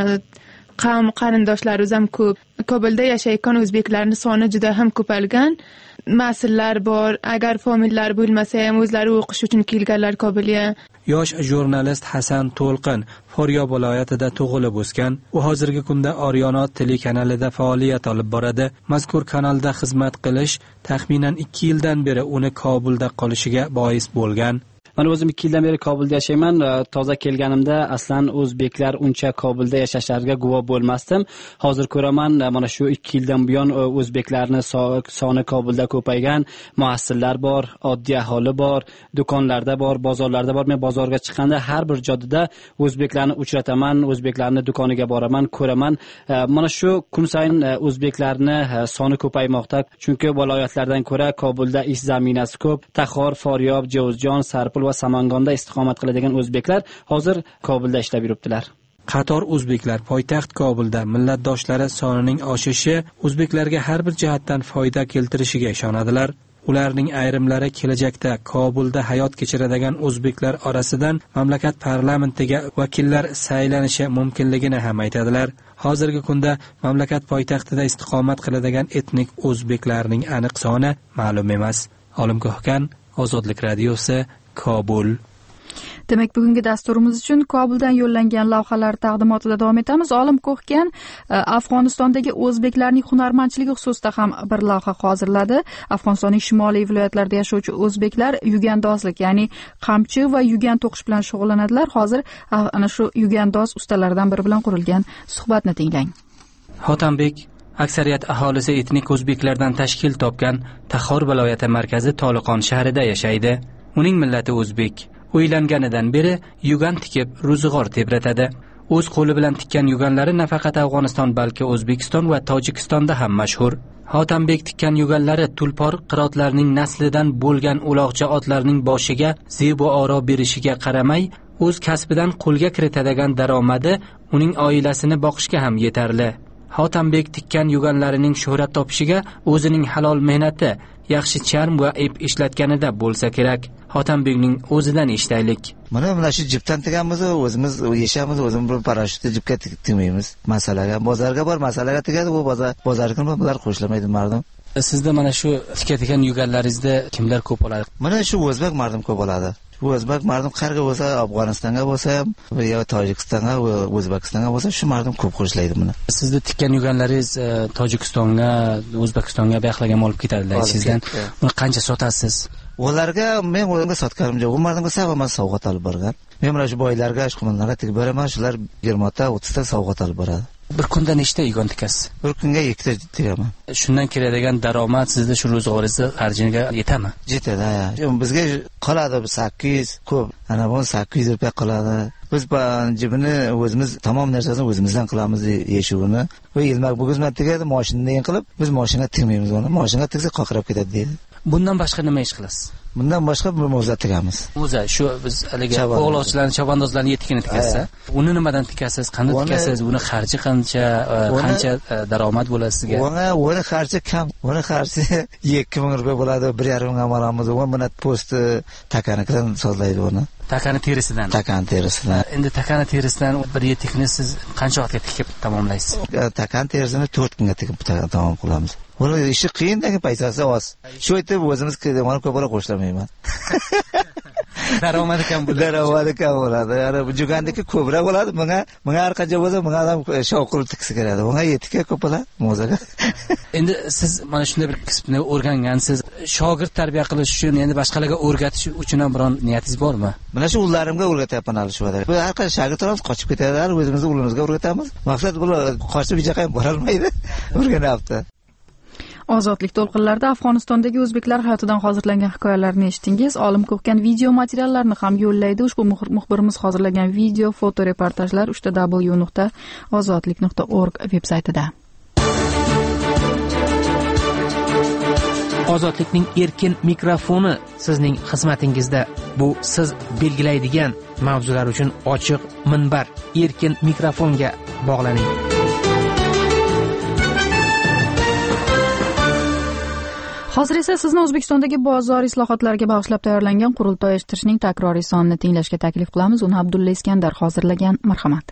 qavm qarindoshlarimiz ham ko'p. Kobulda yashayotgan o'zbeklarning soni juda ham ko'paygan. Mas'ullar bor, agar familiyalar bo'lmasa ham o'zlari o'qish uchun kelganlar Kobulga. Yosh jurnalist Hasan To'lqin Faryob viloyatida tug'ilib o'sgan. U hozirgi kunda Oryonot telekanalida faoliyat olib boradi. Mazkur kanalda xizmat qilish taxminan ikki yildan beri uni Kobulda qolishiga bois bo'lgan. Men o'zim ikki yildan beri Kobulda yashayman. Toza kelganimda aslan o'zbeklar uncha Kobulda yashashlariga guvoh bo'lmasdim. Hozir ko'raman, mana shu ikki yildan buyon o'zbeklarning soni Kobulda ko'paygan. Muassillar bor, oddiy aholi bor, do'konlarda bor, bozorlarda bor. Men bozorga chiqqanda har bir joyda o'zbeklarni uchrataman, o'zbeklarni do'koniga boraman, ko'raman. Mana shu kun sayin o'zbeklarning soni ko'paymoqda. Chunki viloyatlardan ko'ra Kobulda ish zaminasi ko'p. Taxor, Faryob, Jovuzjon, Sarpul Kobul va Samangonda istiqomat qiladigan o'zbeklar hozir Kobulda ishlab yuribdilar. Qator o'zbeklar poytaxt Kobulda millatdoshlari sonining oshishi o'zbeklarga har bir jihatdan foyda keltirishiga ishonadilar. Ularning ayrimlari kelajakda Kobulda hayot kechiradigan o'zbeklar orasidan mamlakat parlamentiga vakillar saylanishi mumkinligini ham aytadilar. Hozirgi kunda mamlakat poytaxtida istiqomat qiladigan etnik o'zbeklarning aniq soni ma'lum emas. Olim Ko'hkan, Ozodlik radiosi, Kobul. Demak, bugungi dasturimiz uchun Kobuldan yo'llangan lavhalar taqdimotida davom etamiz. Olim Ko'hkan Afg'onistondagi o'zbeklarning hunarmandchiligi xususida ham bir lavha hozirladi. Afg'onistonning shimoliy viloyatlarida yashovchi o'zbeklar yugandozlik, ya'ni qamchi va yugan to'qish bilan shug'ullanadilar. Hozir ana shu yugandoz ustalaridan biri bilan qurilgan suhbatni tinglang. Hotanbek aksariyat aholisi etnik o'zbeklardan tashkil topgan Taxor viloyati markazi Toliqon shahrida yashaydi. Uning millati o'zbek. Uylanganidan beri yugan tikib ro'zg'or tebratadi. O'z qo'li bilan tikkan yuganlari nafaqat Afg'oniston, balki O'zbekiston va Tojikistonda ham mashhur. Hotanbek tikkan yuganlari tulpor qirotlarning naslidan bo'lgan uloqcha otlarning boshiga zebo oro berishiga qaramay, o'z kasbidan qo'lga kiritadigan daromadi uning oilasini boqishga ham yetarli. Hotanbek tikkan yuganlarining shuhrat topishiga o'zining halol mehnati, yaxshi charm va ip ishlatganida bo'lsa kerak. Hotanbekning o'zidan eshitaylik. Mana mana shu jipdan tiganmiz, o'zimiz yeshamiz, o'zimiz bir parashyutni jipga tikmaymiz. Masalaga, bozorga bor, masalaga tigadi, u bozor bozorga bular qo'shlamaydi mardum. Sizda mana shu tikadigan yuganlaringizda kimlar ko'p bo'ladi? Mana shu o'zbek mardum ko'p bo'ladi. Bu o'zbek mardum qayerga bo'lsa, Afg'onistonga bo'lsa ham, yo Tojikistonga va O'zbekistonga bo'lsa, shu mardum ko'p qo'shlaydi buni. Sizda tikkan yuganlaringiz Tojikistonga, O'zbekistonga bayaqlagan olib ketadilar sizdan. Uni qancha sotasiz? Ularga men o'zimga sotganim yo'q. U mardimga savob sovg'at olib borgan. Men mana shu boylarga, ishqmonlarga tikib beraman, shular yigirma ta, o'ttiz ta sovg'at olib boradi. Bir kunda nechta yugan tikasiz? Bir kunga ikkita tikaman. Shundan keladigan daromad sizda shu ro'zg'oringizni xarjiga yetami? Yetadi, ha. Bizga qoladi sakkiz ko'p. Ana bu sakkiz yuz rupiya qoladi. Biz jibini o'zimiz tamom narsasini o'zimizdan qilamiz yeshuvini. Va ilmak bu xizmat tegadi, mashinadan qilib, biz mashina tigmaymiz uni. Mashina tigsa qoqirib ketadi deydi. Bundan boshqa nima ish qilasiz? Bundan boshqa bir mo'za tigamiz. Mo'za, shu biz haligi o'g'loqchilarni, chavandozlarni yetikini tikasiz. Uni nimadan tikasiz? Qanday tikasiz? Uni xarji qancha, qancha daromad bo'ladi sizga? Uni, uni xarji kam. Uni xarji ikki ming rupiya bo'ladi, bir yarim ming olamiz. Uni buni posti takanidan sozlaydi uni. Takani terisidan. Takani terisidan. Endi takani terisidan bir yetikni siz qancha vaqtga tikib tamomlaysiz? Takani terisini to'rt kunga tikib tamom qilamiz. Uni ishi qiyin-da, paytasi oz. Shu aytib o'zimiz qilgan ko'proq qo'shlamayman. Daromadi kam bo'ladi. Daromadi kam bo'ladi. Ya'ni bu jugandiki ko'proq bo'ladi. Menga, menga har qancha bo'lsa, menga ham shavq qilib tiksa kerak. Menga yetikka ko'p bo'ladi mo'zaga. Endi siz mana shunday bir kasbni o'rgangansiz. Shogird tarbiya qilish uchun, endi boshqalarga o'rgatish uchun ham biron niyatingiz bormi? Mana shu ullarimga o'rgatyapman hali shu yerda. Bu har qancha shogirdlarimiz qochib ketadilar, o'zimizni ulimizga o'rgatamiz. Maqsad bu qochib hech qayerga bora olmaydi. O'rganyapti. Ozodlik to'lqinlarida Afg'onistondagi o'zbeklar hayotidan hozirlangan hikoyalarni eshitdingiz. Olim Ko'hkan video materiallarni ham yo'llaydi. Ushbu muxbirimiz hozirlagan video, foto reportajlar uchta w nuqta ozodlik nuqta org veb-saytida. Ozodlikning erkin mikrofoni sizning xizmatingizda. Bu siz belgilaydigan mavzular uchun ochiq minbar. Erkin mikrofonga bog'laning. Hozir esa sizni O'zbekistondagi bozor islohotlariga bag'ishlab tayyorlangan qurultoy eshittirishning takroriy sonini tinglashga taklif qilamiz. Uni Abdulla Iskandar hozirlagan. Marhamat.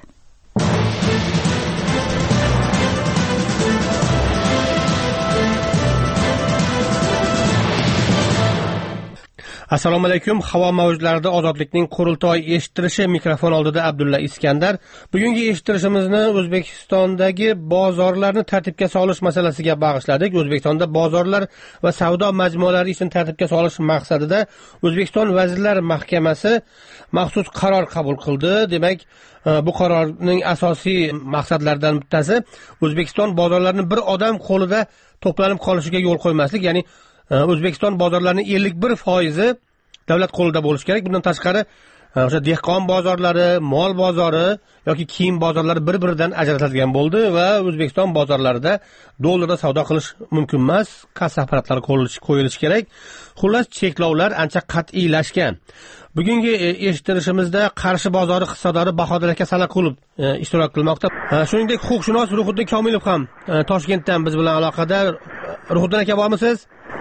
Assalomu alaykum. Havo mavjlarida Ozodlikning qurultoy eshittirishi, mikrofon oldida Abdulla Iskandar. Bugungi eshittirishimizni O'zbekistondagi bozorlarni tartibga solish masalasiga bag'ishladik. O'zbekistonda bozorlar va savdo majmualari ishini tartibga solish maqsadida O'zbekiston Vazirlar Mahkamasi maxsus qaror qabul qildi. Demak, bu qarorning asosiy maqsadlaridan bittasi O'zbekiston bozorlarini bir odam qo'lida to'planib qolishiga yo'l qo'ymaslik, ya'ni O'zbekiston bozorlarining ellik bir foizi davlat qo'lida bo'lishi kerak. Bundan tashqari o'sha dehqon bozorlari, mol bozori yoki kiyim bozorlari bir-biridan ajratiladigan bo'ldi va O'zbekiston bozorlarida dollarda savdo qilish mumkin emas, kassa apparatlari qo'yilishi kerak. Xullas, cheklovlar ancha qat'iylashgan. Bugungi eshittirishimizda Qarshi bozori hissodori Bahodir aka Salaqulov ishtirok qilmoqda. Shuningdek, huquqshunos Ruhiddin Komilov ham Toshkentdan biz bilan aloqada. Ruhiddin aka, bormisiz?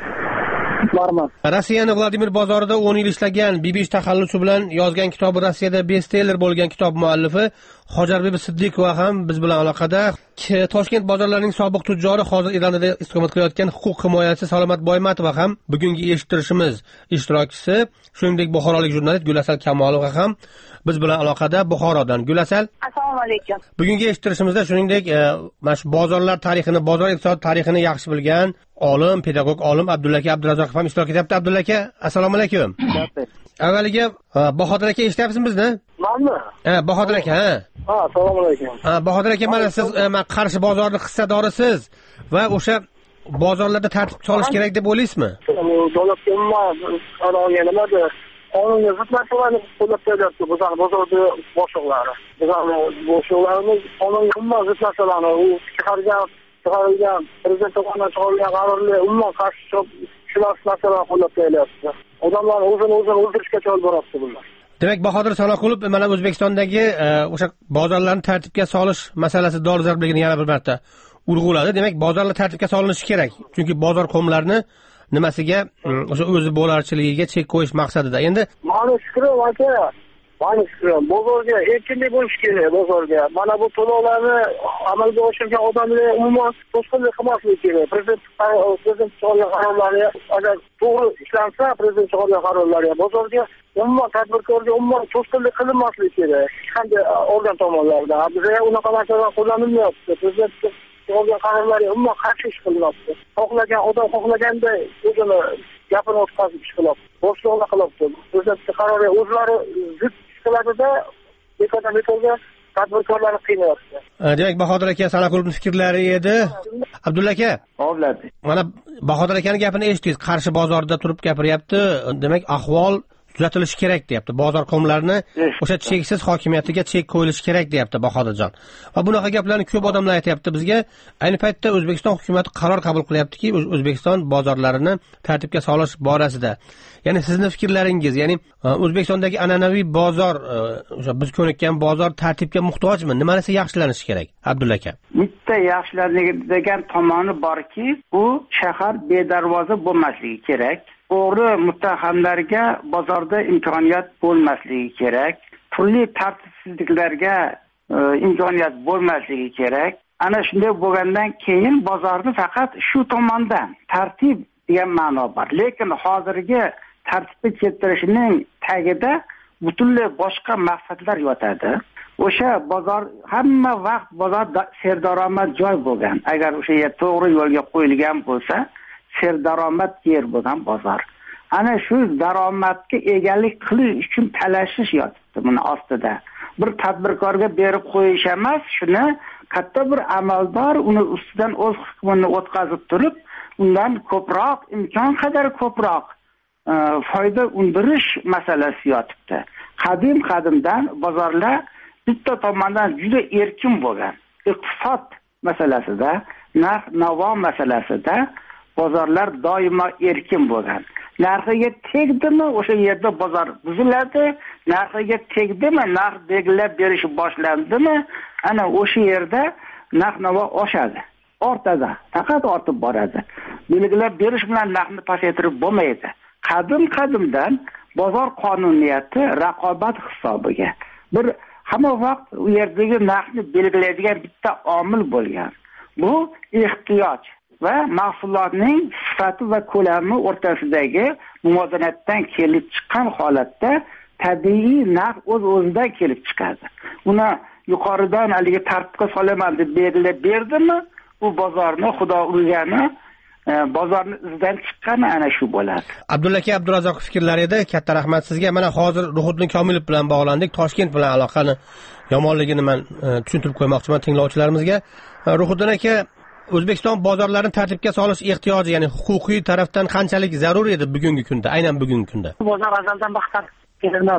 Borman. Rossiyaning Vladimir bozorida o'n yil ishlagan, Bibish taxallusi bilan yozgan kitobi Rossiyada bestseller bo'lgan kitob muallifi Hojarbibi Siddiqova ham biz bilan aloqada. Toshkent bozorlarining sobiq tujjori, hozir Iranda istiqomat qilayotgan huquq himoyachisi Salomat Boymatova ham bugungi eshittirishimiz ishtirokchisi. Shuningdek, buxorolik jurnalist Gulasal Kamolova ham biz bilan aloqada Buxorodan. Gulasal, assalomu alaykum. Bugungi eshittirishimizda shuningdek, mana shu bozorlar tarixini, bozor iqtisod tarixini yaxshi bilgan olim, pedagog olim Abdulla aka Abdurazzoqov ham ishtirok etyapti. Abdulla aka, assalomu alaykum. Avvaliga Bahodir aka eshityapsizmi bizni? Menmi? Ha, Bahodir aka, ha. Ha, assalomu alaykum. Ha, Bahodir aka, mana siz Qarshi bozorining hissadorisiz va o'sha bozorlarda tartib solish kerak deb o'ylaysizmi? Davlatga umuman qarorga nimada qonunga zid narsalarni qo'llab kelayapti bizning bozorda boshliqlari. Bizning boshliqlarimiz qonunga umuman zid narsalarni u chiqargan chiqarilgan prezident tomonidan chiqarilgan qarorlar umuman qarshi chiqib shular narsalarni qo'llab kelayapti. Odamlar o'zini o'zini o'ldirishga olib boryapti bular. Demak, Bahodir Salaqulov mana O'zbekistondagi o'sha bozorlarni tartibga solish masalasi dolzarbligini yana bir marta urg'uladi. Demak, bozorlar tartibga solinishi kerak. Chunki bozor qomlarni nimasiga, o'sha o'zi bo'larchiligiga chek qo'yish maqsadida. Endi mani fikrim aka, mani fikrim bozorga erkinlik bo'lishi kerak bozorga. Mana bu to'lovlarni amalga oshirgan odamlar umuman to'sqinlik qilmasligi kerak. Prezident prezident chiqargan qarorlari agar to'g'ri ishlansa, prezident chiqargan qarorlari bozorga umuman tadbirkorga umuman to'sqinlik qilinmasligi kerak. Hech qanday organ tomonidan. Bizga unaqa narsalar qo'llanilmayapti. Prezident chiqargan qarorlari umuman qarshi ish qilyapti. Xohlagan odam xohlaganda o'zini gapini o'tkazib ish qilyapti. Boshliqlar qilyapti. Prezident qarori o'zlari zid ish qiladida, ekonomikaga tadbirkorlarni qiynayapti. Demak, Bahodir aka Salaqulovning fikrlari edi. Abdulla aka, o'yladi. Mana Bahodir akaning gapini eshitdingiz. Qarshi bozorida turib gapiryapti. Demak, ahvol tuzatilishi kerak deyapti. Bozor qomlarini o'sha cheksiz hokimiyatiga chek qo'yilishi kerak deyapti Bahodirjon. Va bunaqa gaplarni ko'p odamlar aytayapti bizga. Ayni paytda O'zbekiston hukumatı qaror qabul qilyaptiki, O'zbekiston bozorlarini tartibga solish borasida. Ya'ni sizning fikrlaringiz, ya'ni O'zbekistondagi an'anaviy bozor, o'sha biz ko'nikkan bozor tartibga muhtojmi? Nimanisi yaxshilanishi kerak, Abdulla aka? Bitta yaxshilanadigan tomoni borki, u shahar bedarvoza bo'lmasligi kerak. O'g'ri muttahamlarga bozorda imkoniyat bo'lmasligi kerak. Turli tartibsizliklarga imkoniyat bo'lmasligi kerak. Ana shunday bo'lgandan keyin bozorni faqat shu tomondan tartib degan ma'no bor. Lekin hozirgi tartibni keltirishning tagida butunlay boshqa maqsadlar yotadi. O'sha bozor hamma vaqt bozor serdaromad joy bo'lgan. Agar o'sha yer to'g'ri yo'lga qo'yilgan bo'lsa, serdaromad yer bo'lgan bozor. Ana shu daromadga egalik qilish uchun talashish yotibdi buni ostida. Bir tadbirkorga berib qo'yish emas, shuni katta bir amaldor uni ustidan o'z hukmini o'tkazib turib, undan ko'proq, imkon qadar ko'proq e, foyda undirish masalasi yotibdi. Qadim qadimdan bozorlar bitta tomondan juda erkin bo'lgan. Iqtisod masalasida, narx navo masalasida bozorlar doimo erkin bo'lgan. Narxiga tegdimi, o'sha yerda bozor buziladi, narxiga tegdimi, narx belgilab berish boshlandimi, ana o'sha yerda narx navo oshadi, ortadi, faqat ortib boradi. Belgilab berish bilan narxni pasaytirib bo'lmaydi. Qadim-qadimdan bozor qonuniyati raqobat hisobiga bir hamma vaqt u yerdagi narxni belgilaydigan bitta omil bo'lgan. Bu ehtiyoj va mahsulotning sifati va ko'lami o'rtasidagi muvozanatdan kelib chiqqan holatda tabiiy narx o'z-o'zidan kelib chiqadi. Uni yuqoridan haligi tartibga solaman deb belgilab berdimi, bu bozorni xudo urgani, e, bozorni izdan chiqqani ana shu bo'ladi. Abdulla aka Abdurazzoqov fikrlari edi. Katta rahmat sizga. Mana hozir Ruhiddin Komilov bilan bog'landik. Toshkent bilan aloqani yomonligini men e, tushuntirib qo'ymoqchiman tinglovchilarimizga. E, Ruhiddin aka, O'zbekiston bozorlarini tartibga solish ehtiyoji, ya'ni huquqiy tarafdan qanchalik zarur edi bugungi kunda, aynan bugungi kunda? Bozor azaldan baxtar kelinadi.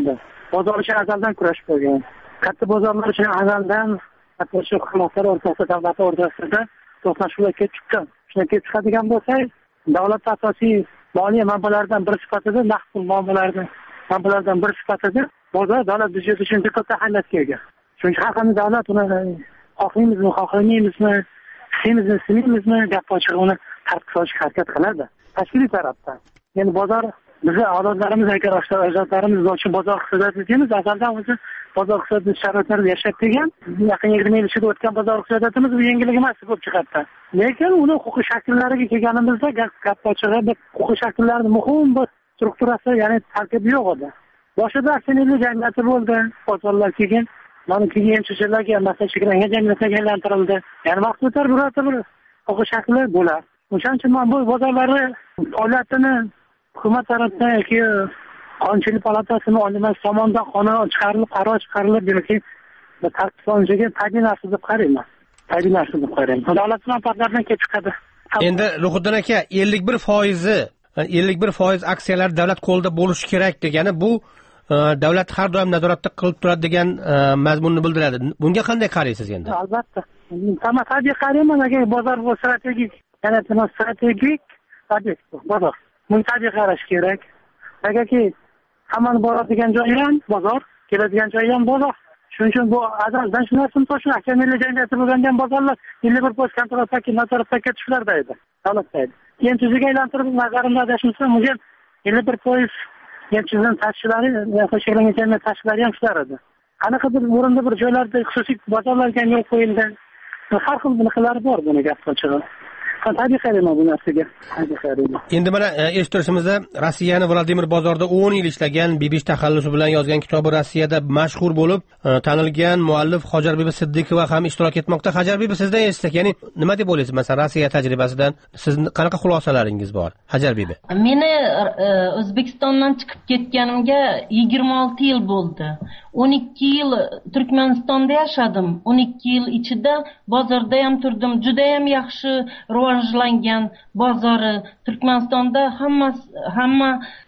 bozor uchun azaldan kurashib qo'ygan. Katta bozorlar uchun azaldan hatto shu hukumatlar o'rtasida, davlatlar o'rtasida to'qnashuvlar kelib chiqqan. Shunday kelib chiqadigan bo'lsa, davlat asosiy moliya manbalaridan biri sifatida naqd pul muomalaridan manbalaridan biri sifatida bozor davlat byudjeti uchun katta ahamiyatga ega. Chunki har qanday davlat uni xohlaymizmi, xohlamaymizmi, istamaymizmi, istamaymizmi gap ochiq uni tartibga solishga harakat qiladi. Tashkiliy tarafdan. Ya'ni bozor bizni avlodlarimiz agar ajdodlarimiz uchun bozor iqtisodiyoti deymiz, azaldan o'zi bozor iqtisodiyoti sharoitlarida yashab kelgan, yaqin yigirma yil ichida o'tgan bozor iqtisodiyotimiz bu yengillik emas bo'lib chiqadi. Lekin uni huquqiy shakllariga kelganimizda gap ochig'i bir huquqiy shakllarining muhim bir strukturasi, ya'ni tarkibi yo'q edi. Boshida aksionerlik jamiyati bo'ldi, bozorlar keyin mana keyin emchichilarga, masalan, chegaralangan jamiyatga aylantirildi. Ya'ni mahsulotlar birorta bir huquqiy shakllar bo'ladi. O'shaning uchun men bu bozorlarni faoliyatini hukumat tarafidan yoki qonunchilik palatasini oliy tomonidan qonun chiqarilib, qaror chiqarilib yoki tartib solishiga tabiiy narsa deb qarayman. Tabiiy narsa deb qarayman. Davlat manfaatlaridan kelib chiqadi. Endi Ruhiddin aka ellik bir foiz ellik bir foiz aksiyalar davlat qo'lida bo'lishi kerak degani bu davlat har doim nazoratda qilib turadi degan mazmunni bildiradi. Bunga qanday qaraysiz endi? Albatta. Tamam, tabiiy qarayman, agar bozor bu strategik, yana strategik obyekt bozor. Bunga tabiiy qarash kerak. Agarki hamma boradigan joyi ham bozor, keladigan joyi ham bozor. Shuning uchun bu azaldan shu narsani to'shib aksionerlik jamiyati bo'lgan bozorlar ellik bir foiz kontroldagi nazoratdagi tushlarda edi. Davlatda edi. Keyin tuziga aylantirib nazarimda adashmasa, mujal ellik bir foiz yemchidan tashkilari, qo'shilgan jamiyat tashkilari ham shular edi. Qanaqadir o'rinda bir joylarda xususiy bozorlarga yo'l qo'yildi. Har xil bunaqalari bor buni gap ochig'i. Tabiiy qarayman bu narsaga. Tabiiy qarayman. Endi mana eshittirishimizda Rossiyani Vladimir bozorda o'n yil ishlagan, B B C taxallusi bilan yozgan kitobi Rossiyada mashhur bo'lib, tanilgan muallif Hojarbibi Siddiqova ham ishtirok etmoqda. Hojarbibi, sizdan eshitsak, ya'ni nima deb o'ylaysiz? Masalan, Rossiya tajribasidan sizning qanaqa xulosalaringiz bor? Hojarbibi. Meni O'zbekistondan chiqib ketganimga yigirma olti yil bo'ldi. o'n ikki yil Turkmanistonda yashadim. o'n ikki yil ichida bozorda ham turdim. Juda ham yaxshi rivojlangan bozori. Turkmanistonda hamma hamma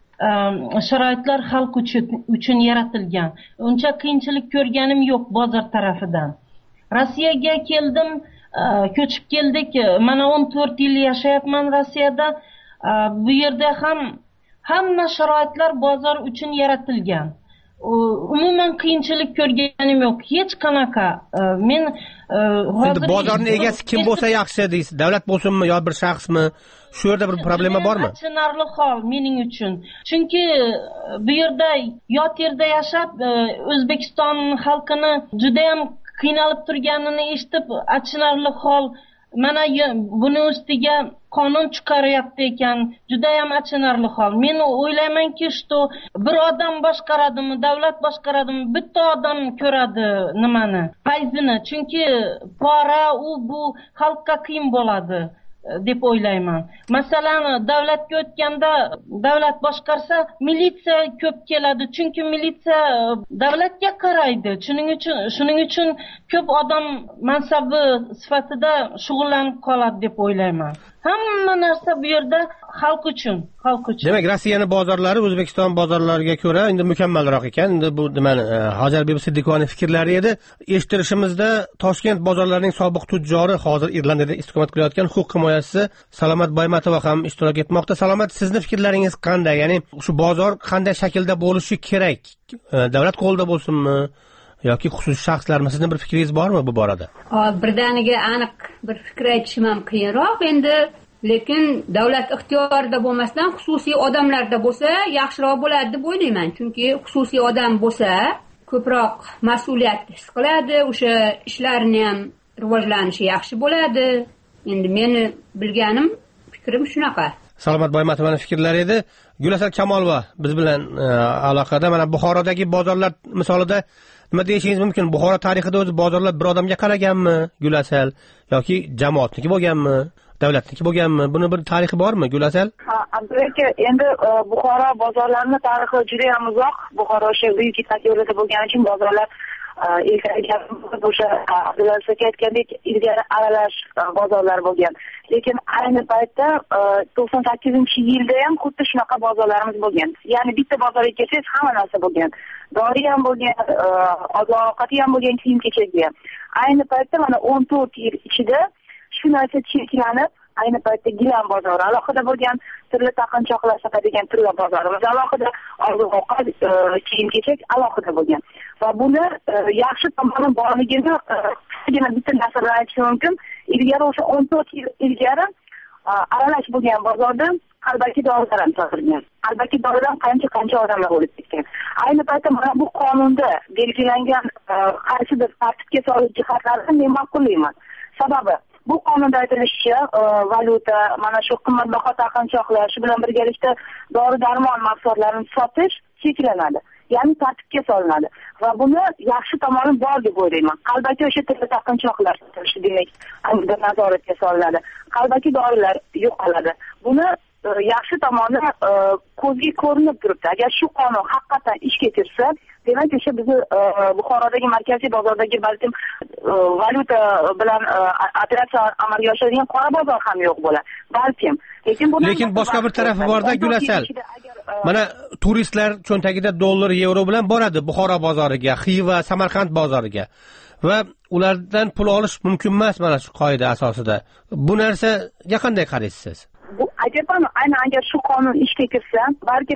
sharoitlar xalq uchun yaratilgan. Uncha qiyinchilik ko'rganim yo'q bozor tarafidan. Rossiyaga keldim, ko'chib keldik. Mana o'n to'rt yil yashayapman Rossiyada. Bu yerda ham hamma sharoitlar bozor uchun yaratilgan. Umuman qiyinchilik ko'rganim yo'q, hech qanaqa. Men hozir bozorning egasi kim bo'lsa yaxshi deysiz? Davlat bo'lsinmi yo bir shaxsmi? Shu yerda bir problema bormi? Achinarli hol mening uchun. Chunki bu yerda yot yerda yashab, O'zbekiston xalqini juda ham qiynalib turganini eshitib, achinarli hol. Mana buni ustiga qonun chiqaryapti ekan, juda ham achinarli hol. Men o'ylaymanki, shu bir odam boshqaradimi, davlat boshqaradimi, bitta odam ko'radi nimani, fayzini. Chunki pora u bu xalqqa qiyin bo'ladi deb o'ylayman. Masalan, davlatga o'tganda davlat boshqarsa, militsiya ko'p keladi. Chunki militsiya davlatga qaraydi. Shuning uchun shuning uchun ko'p odam mansabi sifatida shug'ullanib qoladi deb o'ylayman. Hamma narsa bu yerda xalq uchun, xalq uchun. Demak, Rossiyaning bozorlari O'zbekiston bozorlariga ko'ra endi mukammalroq ekan. Endi bu nimani Hojarbibi Siddiqovaning fikrlari edi. Eshittirishimizda Toshkent bozorlarining sobiq tujjori, hozir Irlandiyada istiqomat qilayotgan huquq himoyachisi Salomat Boymatova ham ishtirok etmoqda. Salomat, sizning fikrlaringiz qanday? Ya'ni shu bozor qanday shaklda bo'lishi kerak? Davlat qo'lida bo'lsinmi yoki xususiy shaxslarmi? Sizning bir fikringiz bormi bu borada? Hozir birdaniga aniq bir fikr aytishim ham qiyinroq endi, lekin davlat ixtiyorida bo'lmasdan xususiy odamlarda bo'lsa yaxshiroq bo'ladi deb o'ylayman. Chunki xususiy odam bo'lsa ko'proq mas'uliyat his qiladi, o'sha ishlarini ham rivojlanishi yaxshi bo'ladi. Endi meni bilganim, fikrim shunaqa. Salomat Boymatovaning fikrlari edi. Gulasal Kamolova biz bilan aloqada. Mana Buxorodagi bozorlar misolida nima deyishingiz mumkin? Buxoro tarixida o'zi bozorlar bir odamga qaraganmi, Gulasal, yoki jamoatniki bo'lganmi, davlatniki bo'lganmi? Buni bir tarixi bormi, Gulasal? Ha, albatta, endi Buxoro bozorlarining tarixi juda ham uzoq. Buxoro o'sha buyuk ipak yo'lida bo'lgani uchun bozorlar ilgari o'sha Abdulaziz aka aytgandek ilgari aralash bozorlar bo'lgan. lekin ayni paytda to'qson sakkizinchi yilda ham xuddi shunaqa bozorlarimiz bo'lgan. Ya'ni bitta bozorga kelsangiz hamma narsa bo'lgan. Dori ham bo'lgan, oziq ovqati ham bo'lgan, kiyim kechagi ham. Ayni paytda mana o'n to'rt yil ichida shu narsa cheklanib, ayni paytda gilam bozori alohida bo'lgan, turli taqinchoqlar sotadigan turli bozorimiz alohida, oziq ovqat, kiyim kechak alohida bo'lgan. Va buni yaxshi tomoni borligini qisqagina bitta narsa bilan aytishim mumkin. Ilgari o'sha o'n to'rt yil ilgari aralash bo'lgan bozorda qalbaki dorilar ham sotilgan. Qalbaki doridan qancha-qancha odamlar o'lib ketgan. Ayni paytda mana bu qonunda belgilangan qaysidir tartibga solish jihatlarini men ma'qullayman. Sababi bu qonunda aytilishicha, valyuta, mana shu qimmatbaho taqinchoqlar, shu bilan birgalikda dori-darmon mahsulotlarini sotish cheklanadi. Ya'ni tartibga solinadi va buni yaxshi tomoni bor deb o'ylayman. Qalbaki o'sha turli taqinchoqlar sotilishi demak, aniq nazoratga solinadi. Qalbaki dorilar yo'qoladi. Buni yaxshi tomoni ko'zga ko'rinib turibdi. Agar shu qonun haqiqatan ishga kirsa, demak o'sha bizni Buxorodagi markaziy bozordagi balkim valyuta bilan operatsiya amalga oshiradigan qora bozor ham yo'q bo'ladi. Balkim. Lekin bu lekin boshqa bir tarafi borda Gulasal. Mana turistlar cho'ntagida dollar, yevro bilan boradi Buxoro bozoriga, Xiva, Samarqand bozoriga va ulardan pul olish mumkin emas mana shu qoida asosida. Bu narsaga qanday qaraysiz? Bu ajabmi? Aynan agar shu qonun ishga kirsa, balkim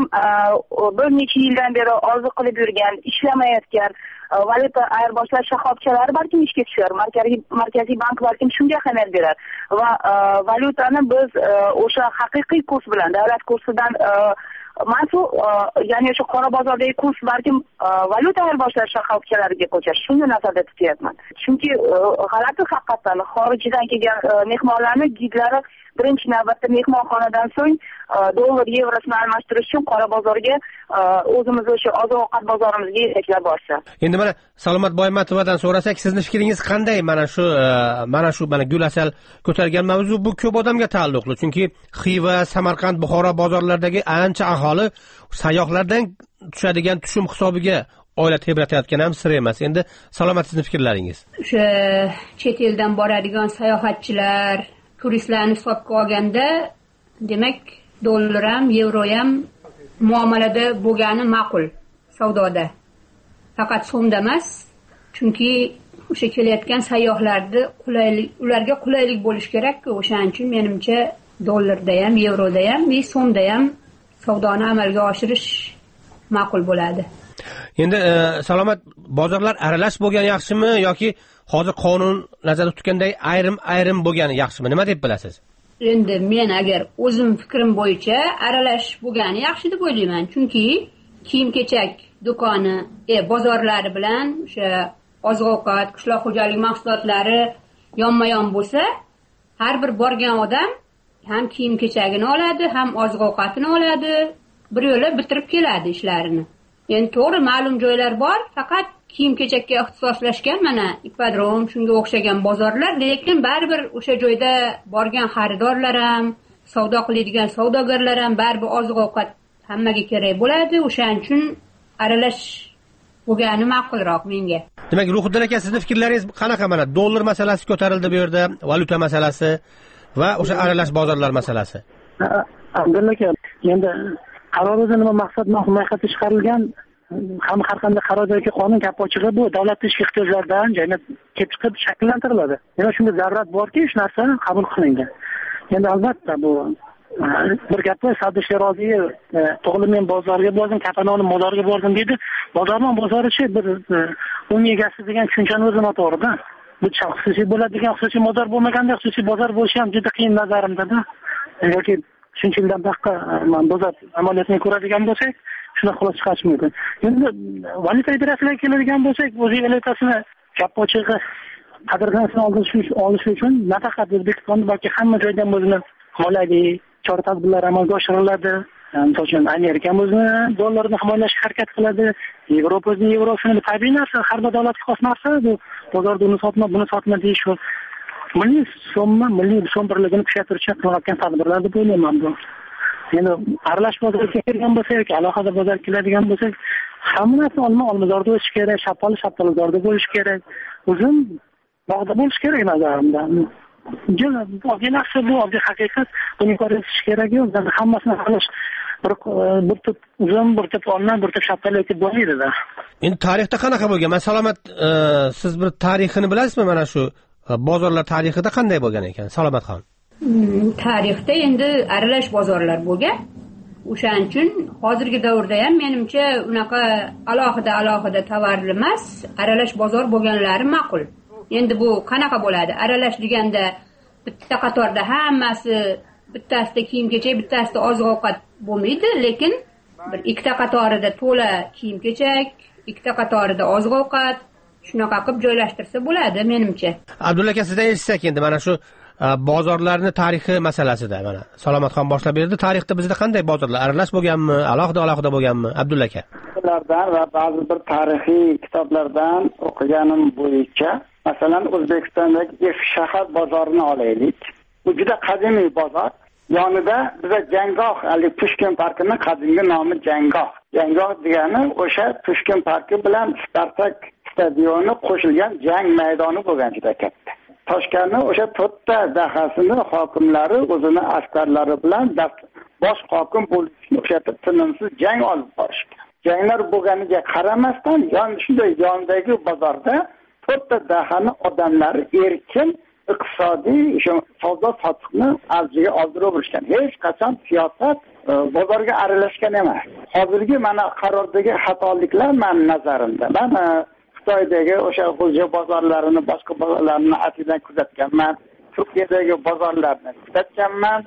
bir necha yildan beri orzu qilib yurgan, ishlamayotgan valyuta ayirboshlash shoxobchalari balkim ishga tushar. Markaziy markaziy bank balkim shunga ahamiyat berar va valyutani biz o'sha haqiqiy kurs bilan, davlat kursidan Masu, ya'ni o'sha qora bozordagi kurs balkim valyuta ayirboshlash shoxobchalariga ko'char. Shuni nazarda tutyapman. Chunki g'alati haqiqatan xorijdan kelgan mehmonlarni gidlari birinchi navbatda mehmonxonadan so'ng dollar, yevrosini almashtirish uchun qora bozorga o'zimiz o'sha oziq ovqat bozorimizga yetaklab borsa. Endi mana Salomat Boymatovadan so'rasak, sizning fikringiz qanday mana shu mana shu mana Gulasal ko'targan mavzu bu ko'p odamga taalluqli. Chunki Xiva, Samarqand, Buxoro bozorlaridagi ancha aholi sayyohlardan tushadigan tushum hisobiga oila tebratayotgan ham sir emas. Endi Salomat, sizning fikrlaringiz? O'sha chet eldan boradigan sayohatchilar, turistlarni hisobga olganda, demak, dollar ham, yevro ham muomalada bo'lgani ma'qul savdoda. Faqat so'mda emas, chunki o'sha kelayotgan sayyohlarni qulaylik, ularga qulaylik bo'lish kerak-ku. O'shaning uchun menimcha dollarda ham, yevroda ham, va so'mda ham savdoni amalga oshirish ma'qul bo'ladi. Endi Salomat, bozorlar aralash bo'lgan yaxshimi yoki hozir qonun nazarda tutganday ayrim-ayrim bo'lgani yaxshimi? Nima deb bilasiz? Endi men agar o'zim fikrim bo'yicha aralash bo'lgani yaxshi deb o'ylayman. Chunki kiyim-kechak do'koni, e bozorlari bilan o'sha oziq-ovqat, qishloq xo'jaligi mahsulotlari yonma-yon bo'lsa, har bir borgan odam ham kiyim-kechagini oladi, ham oziq-ovqatini oladi, bir yo'la bitirib keladi ishlarini. Endi to'g'ri, ma'lum joylar bor, faqat kiyim-kechakka ixtisoslashgan mana ipodrom, shunga o'xshagan bozorlar, lekin baribir o'sha joyda borgan xaridorlar ham, savdo qiladigan savdogarlar ham baribir oziq-ovqat hammaga kerak bo'ladi. O'shaning uchun aralash bo'lgani ma'qulroq menga. Demak, Ruhiddin aka, sizning fikrlaringiz qanaqa? Mana dollar masalasi ko'tarildi bu yerda, valyuta masalasi va o'sha aralash bozorlar masalasi. Abdulla aka, endi qarorda nima maqsad muhimiyati chiqarilgan, ham har qanday qaror yoki qonun gap ochig'i bu davlat tashqi ehtiyojlaridan jamiyat kelib chiqib shakllantiriladi. Yana shunda zarurat borki, shu narsani qabul qilingan. Endi albatta bu bir gap bor, savdo sheroziy to'g'ri men bozorga bordim, kapanoni bozorga bordim deydi. Bozorning bozorichi bir o'n egasi degan tushunchani o'zi noto'g'ri-da. Bu xususiy bo'ladigan, xususiy bozor bo'lmaganda xususiy bozor bo'lishi ham juda qiyin nazarimda-da. Yoki shuncha yildan boshqa bozor amaliyotini ko'radigan bo'lsak, shuni xulosa chiqarish mumkin. Endi valyuta idorasiga keladigan bo'lsak, o'zi valyutasini gap ochig'i qadrlanisini olish uchun nafaqat O'zbekistonda, balki hamma joyda o'zini moliyaviy chora-tadbirlar amalga oshiriladi. Misol uchun Amerika o'zini dollarni himoyalashga harakat qiladi, Yevropa o'zining yevrosini, tabiiy narsa, har bir davlatga xos narsa, bu bozorda uni sotma, buni sotma deyish bu milliy so'mma, milliy so'm birligini kuchaytirishga qilayotgan tadbirlar deb o'ylayman bu. Endi aralash bozorga kirgan bo'lsa yoki alohida bozor keladigan bo'lsak, hamma narsa olma olmazorda bo'lishi kerak, shappali shappalizorda bo'lishi kerak. O'zim bog'da bo'lishi kerak nazarimda. oddiy narsa bu, oddiy haqiqat. Buni ko'rish kerak yo'q. Hammasini qilish bir bir tut uzun, bir tut olma, bir tut shaptali etib bo'lmaydi-da. Endi tarixda qanaqa bo'lgan? Men Salomat, siz bir tarixini bilasizmi? Mana shu bozorlar tarixida qanday bo'lgan ekan, Salomatxon? Tarixda endi aralash bozorlar bo'lgan. O'shaning uchun hozirgi davrda ham menimcha unaqa alohida alohida tovarli emas, aralash bozor bo'lganlari ma'qul. Endi bu qanaqa bo'ladi? Aralash deganda bitta qatorda hammasi, bittasida kiyim-kechak, bittasida oziq-ovqat bo'lmaydi, lekin bir ikkita qatorida to'la kiyim-kechak, ikkita qatorida oziq-ovqat shunaqa qilib joylashtirsa bo'ladi menimcha. Abdulla aka, sizdan eshitsak endi mana shu bozorlarning tarixi masalasida mana Salomatxon boshlab berdi. Tarixda bizda qanday bozorlar aralash bo'lganmi, alohida alohida bo'lganmi, Abdulla aka? Ulardan va ba'zi bir tarixiy kitoblardan o'qiganim bo'yicha, masalan, O'zbekistondagi eski shahar bozorini olaylik. Bu juda qadimiy bozor. Yonida biza Janggoh, hali Pushkin parkining qadimgi nomi Janggoh. Janggoh degani o'sha Pushkin parki bilan Spartak stadioni qo'shilgan jang maydoni bo'lgan, juda katta. Toshkentning o'sha to'rtta dahasini hokimlari o'zini askarlari bilan bosh hokim bo'lishni o'sha yerda tinimsiz jang olib borishdi. Janglar bo'lganiga qaramasdan, yon shunday yondagi bozorda to'rtta dahani odamlari erkin iqtisodiy savdo sotiqni avjiga oldirishgan. Hech qachon siyosat bozorga aralashgan emas. Hozirgi mana qarordagi xatoliklar men nazarimda. Men Xitoydagi o'sha xo'ja bozorlarini, boshqa bozorlarni atidan kuzatganman. Turkiyadagi bozorlarni kuzatganman.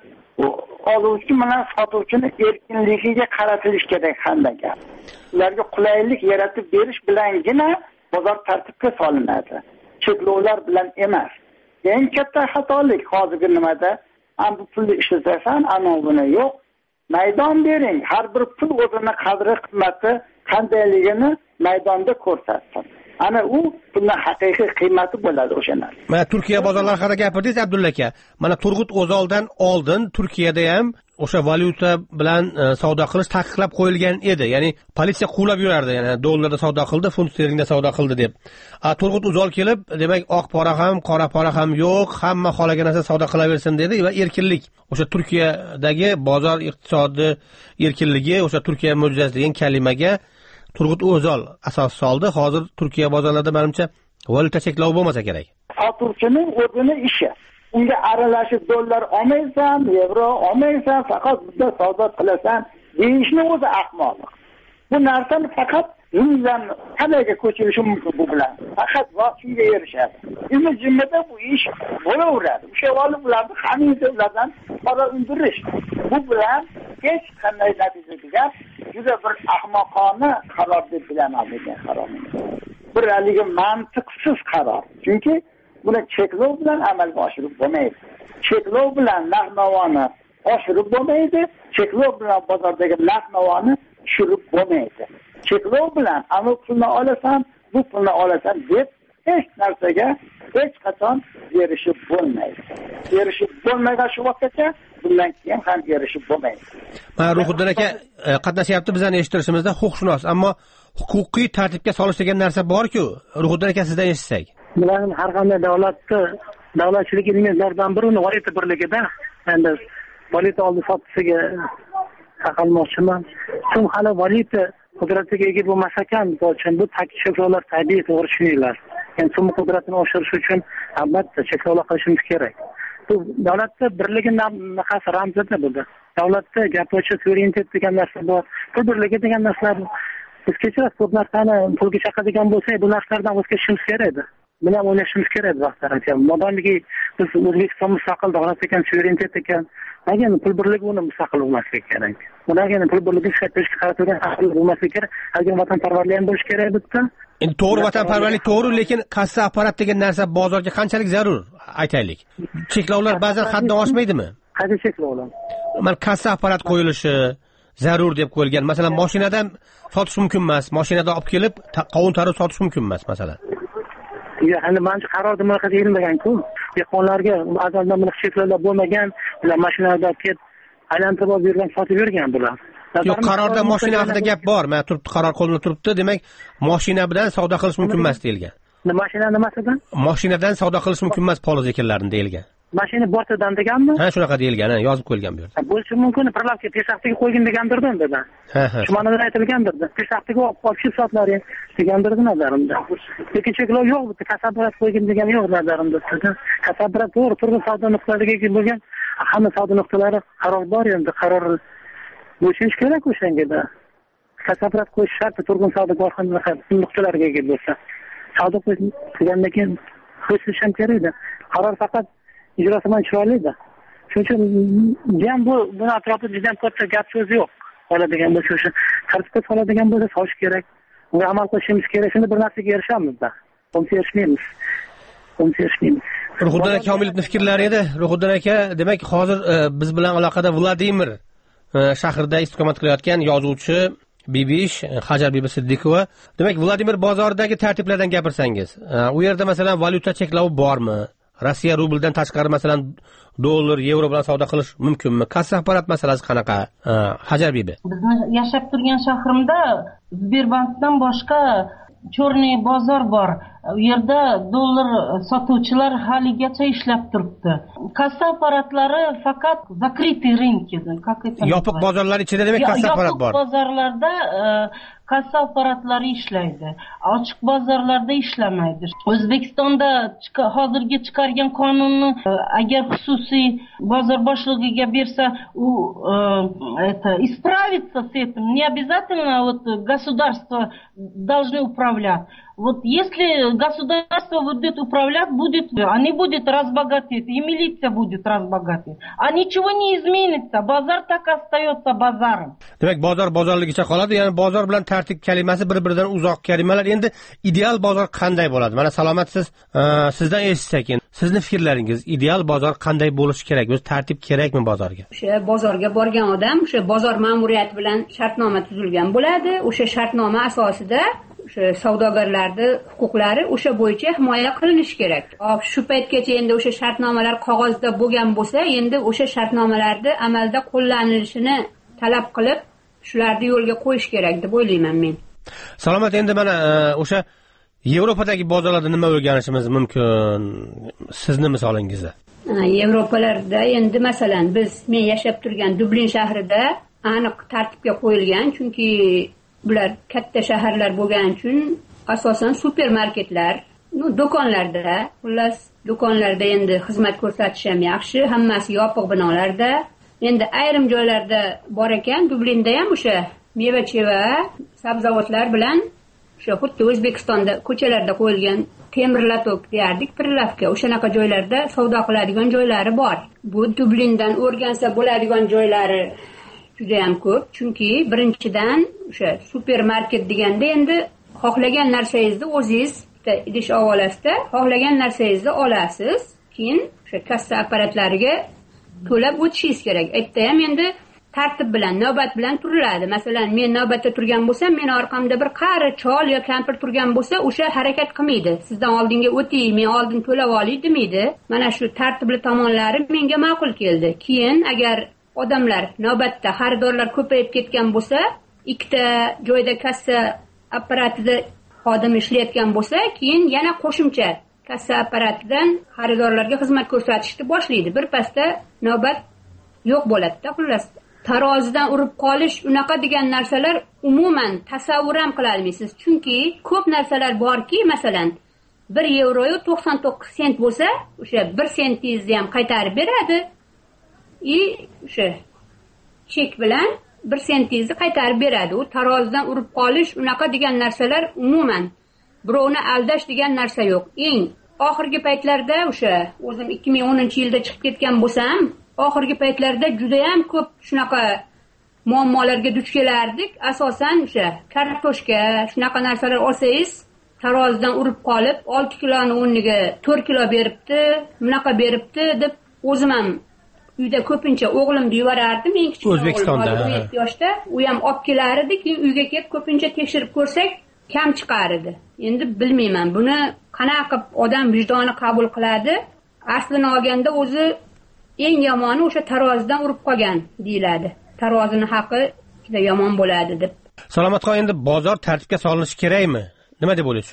Oluvchi bilan sotuvchini erkinligiga qaratilish kerak qanday gap. Ularga qulaylik yaratib berish bilangina bozor tartibga solinadi. Cheklovlar bilan emas. Eng katta xatolik hozirgi nimada? Ham bu pulni ishlatasan, ana buni yo'q. Maydon bering. Har bir pul o'zini qadri qimmati qandayligini maydonda ko'rsatsin. Ana u pulning haqiqiy qiymati bo'ladi o'sha narsa. Mana Turkiya bozorlari haqida gapirdingiz Abdulla aka. Mana Turg'ut O'zoldan oldin Turkiyada ham o'sha valyuta bilan savdo qilish taqiqlab qo'yilgan edi. Ya'ni politsiya quvlab yurardi, ya'ni dollarda savdo qildi, funt sterlingda savdo qildi deb. A Turg'ut O'zol kelib, demak, oq pora ham, qora pora ham yo'q, hamma xohlagan narsa savdo qilaversin dedi va erkinlik. O'sha Turkiyadagi bozor iqtisodi erkinligi, o'sha Turkiya mo'jizasi degan kalimaga Turg'ut O'zol asos soldi. Hozir Turkiya bozorlarida menimcha valyuta cheklov bo'lmasa kerak. Sotuvchining o'zini ishi. Unga aralashib dollar olmaysan, yevro olmaysan, faqat bizda savdo qilasan deyishni o'zi ahmoqlik. Bu narsani faqat yuzdan qanayga ko'chirishi mumkin bu bilan. Faqat vaqtga erishadi. Endi jimmada bu ish bo'laveradi. O'sha valyutalarni hamisha ulardan qora undirish. Bu bilan hech qanday natijaga juda bir ahmoqona qaror deb bilaman bu qarorni. Bir haligi mantiqsiz qaror. Chunki buni cheklov bilan amalga oshirib bo'lmaydi. Cheklov bilan narx-navoni oshirib bo'lmaydi. Cheklov bilan bozordagi narx-navoni tushirib bo'lmaydi. Cheklov bilan ana pulni olasan, bu pulni olasan deb hech narsaga hech qachon erishib bo'lmaydi. Erishib bo'lmagan shu vaqtgacha bundan keyin ham erishib bo'lmaydi. Mana Ruhiddin aka qatnashyapti bizani eshittirishimizda, huquqshunos, ammo huquqiy tartibga solish degan narsa bor-ku. Ruhiddin aka sizdan eshitsak. Bular har qanday davlatni davlatchilik elementlaridan birini valyuta birligida, endi valyuta oldi sotisiga taqalmoqchiman. So'ng hali valyuta qudratiga ega bo'lmas ekan, uchun bu cheklovlar tabiiy to'g'ri tushuninglar. Endi so'm qudratini oshirish uchun albatta cheklovlar qilishimiz kerak. Bu davlatda birligining naqasi ramzida bo'ldi. Davlatda gapiruvchi suverenitet degan narsa bor. Pul birligi degan narsalar biz kechirasiz, bu narsani pulga chaqadigan bo'lsak, bu narsalardan o'zga ishimiz kerak edi. Buni ham o'ylashimiz kerak vaqtlar ekan. Modomiki biz O'zbekiston mustaqil davlat ekan, suverenitet ekan, lekin pul birligi uni mustaqil bo'lmasligi kerak. Ularga pul birligi ishlatirishga qaratilgan aql bo'lmasligi kerak. Hali vatanparvarlik ham bo'lishi kerak bitta. Endi to'g'ri vatanparvarlik to'g'ri, lekin kassa apparat degan narsa bozorga qanchalik zarur, aytaylik. Cheklovlar ba'zan haddan oshmaydimi? Qanday cheklovlar? Mana kassa apparat qo'yilishi zarur deb qo'yilgan. Masalan, mashinadan sotish mumkin emas. Mashinadan olib kelib qovun tarib sotish mumkin emas, masalan. Ya, endi menimcha qarorda bunaqa deyilmagan-ku. Dehqonlarga azaldan bunaqa cheklovlar bo'lmagan, ular mashinada ket aylantirib olib yurgan, sotib yurgan bular. Yo'q, qarorda mashina haqida gap bor. Mana turibdi, qaror qo'lida turibdi. Demak, mashina bilan savdo qilish mumkin emas deyilgan. Mashina nimasidan? Mashinadan savdo qilish mumkin emas poliz ekinlarini deyilgan. mashina bortidan deganmi? Ha, shunaqa deyilgan, yozib qo'yilgan bu yerda. Bo'lishi mumkin, prilavka peshaftiga qo'ygin degandirdi unda. Ha, ha. Shu ma'noda aytilgandir. Peshaftiga olib kelib sotlari degandirdi nazarimda. Lekin cheklov yo'q, bitta kasabrat qo'ygin degani yo'q nazarimda. Kasabrat to'g'ri turgan savdo nuqtalariga bo'lgan hamma savdo nuqtalari qaror bor endi, qaror bo'lishi kerak o'shanga. Kasabrat qo'yish shart turgan savdo korxonalari nuqtalariga ega bo'lsa. Savdo qilgandan keyin qo'yish ham kerak edi. Qaror faqat ijrosi bilan chiroyli edi. Shuning uchun ham bu buni atrofida juda ham katta gap so'z yo'q. Oladigan bo'lsa o'sha tartibga soladigan bo'lsa solish kerak. Unga amal qilishimiz kerak. Shunda bir narsaga erishamiz-da. Qo'msa erishmaymiz. Qo'msa erishmaymiz. Ruhiddin aka Komilovning fikrlari edi. Ruhiddin aka, demak, hozir biz bilan aloqada Vladimir shahrida istiqomat qilayotgan yozuvchi Bibish Hajar Bibi Siddiqova. Demak, Vladimir bozoridagi tartiblardan gapirsangiz, u yerda masalan valyuta cheklovi bormi? Rossiya rublidan tashqari masalan dollar, yevro bilan savdo qilish mumkinmi? Kassa apparat masalasi qanaqa? Hajar Bibi. Bizni yashab turgan shahrimda Sberbankdan boshqa Chorniy bozor bor. U yerda dollar sotuvchilar haligacha ishlab turibdi. Kassa apparatlari faqat закрытый рынок edi. Yopiq bozorlar ichida demak kassa apparat bor. Yopiq bozorlarda kassa apparatlari ishlaydi. Ochiq bozorlarda ishlamaydi. O'zbekistonda hozirgi chiqargan qonunni agar xususiy bozor boshlig'iga bersa, u это исправиться с этим. Не обязательно вот государство должны управлять. Вот если государство будет управлять, будет, они будут разбогатеть, и милиция будет разбогатеть. А ничего не изменится. Базар так остается базаром. Demak, bozor bozorligicha qoladi. Ya'ni bozor bilan tartib kalimasi bir-biridan uzoq kalimalar. Endi ideal bozor qanday bo'ladi? Mana salomatsiz, sizdan eshitsak endi. Sizning fikrlaringiz, ideal bozor qanday bo'lishi kerak? O'zi tartib kerakmi bozorga? O'sha bozorga borgan odam o'sha bozor ma'muriyati bilan shartnoma tuzilgan bo'ladi. O'sha shartnoma asosida o'sha savdogarlarning huquqlari o'sha bo'yicha himoya qilinishi kerak. Hop, shu paytgacha endi o'sha shartnomalar qog'ozda bo'lgan bo'lsa, endi o'sha shartnomalarni amalda qo'llanilishini talab qilib, shularni yo'lga qo'yish kerak deb o'ylayman men. Salomat, endi mana o'sha Yevropadagi bozorlarda nima o'rganishimiz mumkin? Sizni misolingizda. Yevropalarda endi masalan biz men yashab turgan Dublin shahrida aniq tartibga qo'yilgan, chunki bular katta shaharlar bo'lgani uchun asosan supermarketlar, no do'konlarda, xullas do'konlarda endi xizmat ko'rsatish ham yaxshi, hammasi yopiq binolarda. Endi ayrim joylarda bor ekan, Dublinda ham o'sha meva-cheva, sabzavotlar bilan o'sha xuddi O'zbekistonda ko'chalarda qo'yilgan temir latok deyardik, prilavka, o'shanaqa joylarda savdo qiladigan joylari bor. Bu Dublindan o'rgansa bo'ladigan joylari juda ham ko'p, chunki birinchidan o'sha supermarket deganda endi xohlagan narsangizni o'zingiz bitta idish ovolasida xohlagan narsangizni olasiz, keyin o'sha kassa apparatlariga to'lab o'tishingiz kerak. Aytda ham endi tartib bilan, navbat bilan turiladi. Masalan, men navbatda turgan bo'lsam, meni orqamda bir qari chol yo kampir turgan bo'lsa, o'sha harakat qilmaydi. Sizdan oldinga o'ting, men oldin to'lab olay demaydi. Mana shu tartibli tomonlari menga ma'qul keldi. Keyin agar odamlar navbatda xaridorlar ko'payib ketgan bo'lsa, ikkita joyda kassa apparatida xodim ishlayotgan bo'lsa, keyin yana qo'shimcha kassa apparatidan xaridorlarga xizmat ko'rsatishni boshlaydi. Bir pasda navbat yo'q bo'ladi-da, xullas. Tarozidan urib qolish, unaqa degan narsalar umuman tasavvur ham qila olmaysiz. Chunki ko'p narsalar borki, masalan, bir yevro yo to'qson to'qqiz sent bo'lsa, o'sha bir sentingizni ham qaytarib beradi. И o'sha chek bilan bir sentingizni qaytarib beradi. U tarozidan urib qolish, unaqa degan narsalar umuman birovni aldash degan narsa yo'q. Eng oxirgi paytlarda o'sha o'zim ikki ming o'ninchi yilda chiqib ketgan bo'lsam, oxirgi paytlarda juda ham ko'p shunaqa muammolarga duch kelardik. Asosan o'sha kartoshka, shunaqa narsalar olsangiz, tarozidan urib qolib, olti kiloni o'rniga to'rt kilo beribdi, bunaqa beribdi deb o'zim ham uyda ko'pincha o'g'limni yuborardim, eng kichik O'zbekistonda o'n yetti yoshda, u ham olib kelardi, keyin uyga kelib ko'pincha tekshirib ko'rsak, kam chiqar edi. Endi bilmayman, buni qanaqa odam vijdoni qabul qiladi? Aslini olganda o'zi eng yomoni o'sha tarozidan urib qolgan deyiladi. Tarozini haqi juda yomon bo'ladi deb. Salomatxon, endi bozor tartibga solinishi kerakmi? Nima deb o'ylaysiz shunga?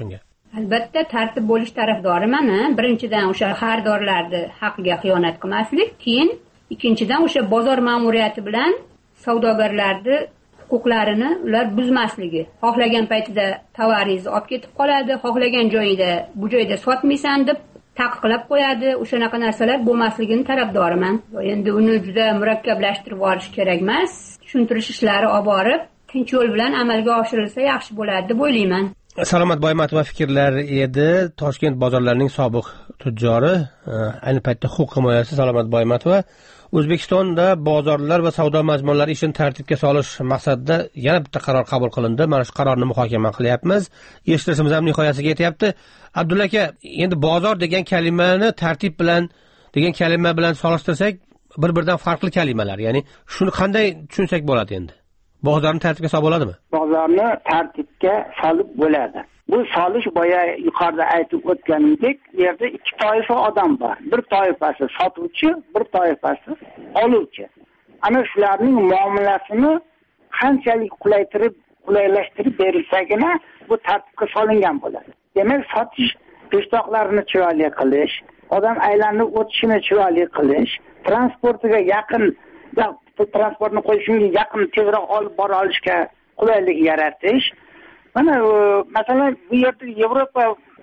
albatta tartib bo'lish tarafdoriman. Birinchidan o'sha xaridorlarni haqqiga xiyonat qilmaslik, keyin ikkinchidan o'sha bozor ma'muriyati bilan savdogarlarni huquqlarini ular buzmasligi. Xohlagan paytida tovaringizni olib ketib qoladi, xohlagan joyida bu joyda sotmaysan deb taqiqlab qo'yadi. O'shanaqa narsalar bo'lmasligini tarafdoriman. Endi uni juda murakkablashtirib yuborish kerak emas. Tushuntirish ishlari olib borib, tinch yo'l bilan amalga oshirilsa yaxshi bo'ladi deb o'ylayman. Salomat Boymatova fikrlar edi. Toshkent bozorlarining sobiq tujjori, ayni paytda huquq himoyachisi Salomat Boymatova O'zbekistonda bozorlar va savdo majmualari ishini tartibga solish maqsadida yana bitta qaror qabul qilindi. Mana shu qarorni muhokama qilyapmiz. Eshitishimiz ham nihoyasiga yetyapti. Abdulla aka, endi bozor degan kalimani tartib bilan degan kalima bilan solishtirsak, bir-biridan farqli kalimalar. Ya'ni shuni qanday tushunsak bo'ladi endi? Bozorni tartibga solib bo'ladimi? Bozorni tartibga solib bo'ladi. Bu solish boya yuqorida aytib o'tganimdek, bu yerda ikki toifa odam bor. Bir toifasi sotuvchi, bir toifasi oluvchi. Ana shularning muomalasini qanchalik qulaytirib, qulaylashtirib berilsagina bu tartibga solingan bo'ladi. Demak, sotish peshtoqlarini chiroyli qilish, odam aylanib o'tishini chiroyli qilish, transportiga yaqin transportni qo'yishga yaqin tezroq olib bora olishga qulaylik yaratish. Mana masalan bu yerda Yevropa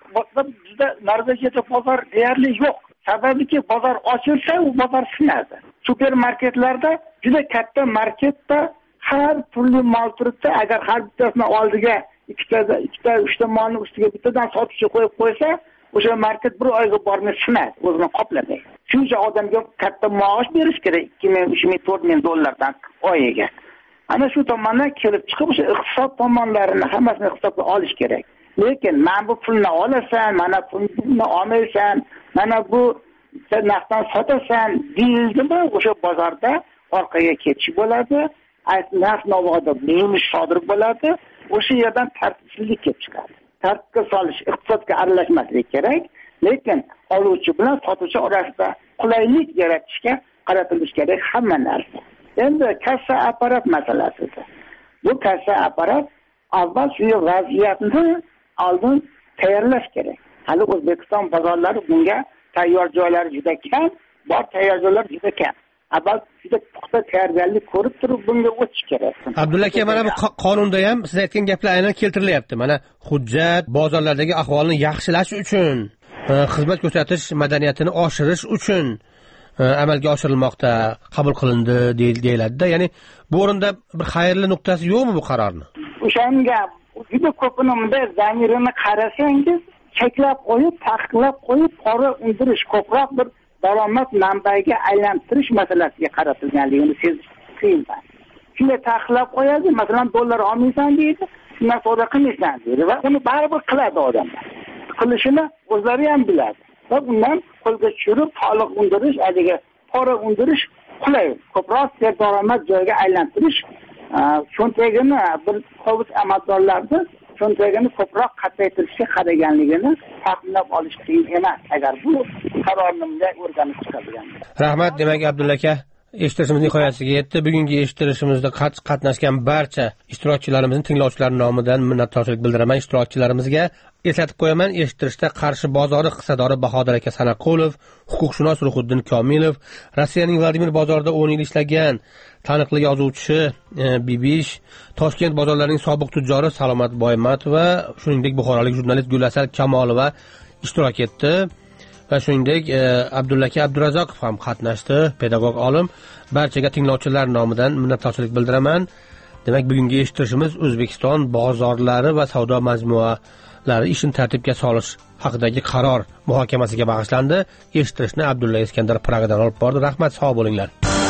juda Norvegiyada bozor deyarli yo'q. Sababiki bozor ochilsa, u bozor sinadi. Supermarketlarda juda katta marketda har turli mol turibdi. Agar har bittasini oldiga ikkita, ikkita, uchta molni ustiga bittadan sotuvchi qo'yib qo'ysa, o'sha market bir oyga bormay sinadi, o'zini qoplamaydi. Shuncha odamga katta maosh berish kerak, ikki ming, uch ming, to'rt ming dollardan oyiga. Ana shu tomondan kelib chiqib o'sha iqtisod tomonlarini hammasini hisobga olish kerak. Lekin men bu pulni olasan, mana pulni olmaysan, mana bu narxdan sotasan deyildimi, o'sha bozorda orqaga ketish bo'ladi, narx navoda buzilish sodir bo'ladi, o'sha yerdan tartibsizlik kelib chiqadi. Tartibga solish, iqtisodga aralashmaslik kerak, lekin oluvchi bilan sotuvchi orasida qulaylik yaratishga qaratilish kerak hamma narsa. Endi kassa apparat masalasi. Bu kassa apparat avval shu vaziyatni oldin tayyorlash kerak. Hali O'zbekiston bozorlari bunga tayyor joylari juda kam, bor tayyor joylar juda kam. Avval juda puxta tayyorgarlik ko'rib turib bunga o'tish kerak. Abdulla aka, mana bu qonunda ham siz aytgan gaplar aynan keltirilyapti. Mana hujjat bozorlardagi ahvolni yaxshilash uchun, xizmat ko'rsatish madaniyatini oshirish uchun amalga oshirilmoqda, qabul qilindi deyiladi-da. Ya'ni bu o'rinda bir xayrli nuqtasi yo'qmi bu qarorni? O'shanga juda ko'pini bunday zamirini qarasangiz, cheklab qo'yib, taqiqlab qo'yib, pora undirish, ko'proq bir daromad manbaiga aylantirish masalasiga qaratilganligini sezish qiyin. Shunday taqiqlab qo'yadi, masalan, dollar olmaysan deydi, shundan sonra qilmaysan deydi va uni baribir qiladi odamlar. Qilishini o'zlari ham biladi. Va bundan qo'lga tushirib, soliq undirish, adiga pora undirish qulay. Ko'proq daromad joyiga aylantirish, cho'ntagini bir qovut amaldorlarni cho'ntagini ko'proq qattaytirishga qaraganligini taxminlab olish qiyin emas, agar bu qarorni o'rganib chiqadigan. Rahmat. Demak, Abdulla aka, eshitishimiz nihoyasiga yetdi. Bugungi eshitishimizda qatnashgan barcha ishtirokchilarimizning tinglovchilar nomidan minnatdorchilik bildiraman. Ishtirokchilarimizga eslatib qo'yaman, eshitishda Qarshi bozori hissadori Bahodir aka Sanaqulov, huquqshunos Ruhiddin Komilov, Rossiyaning Vladimir bozorida o'n yil ishlagan taniqli yozuvchi Bibish, Toshkent bozorlarining sobiq tujjori Salomat Boymatova, shuningdek buxorolik jurnalist Gulasal Kamolova ishtirok etdi. Va shuningdek Abdulla aka Abdurazzoqov ham qatnashdi, pedagog olim. Barchaga tinglovchilar nomidan minnatdorchilik bildiraman. Demak, bugungi eshitishimiz O'zbekiston bozorlari va savdo majmualari ishini tartibga solish haqidagi qaror muhokamasiga bag'ishlandi. Eshitishni Abdulla Iskandar Pragadan olib bordi. Rahmat, sog' bo'linglar.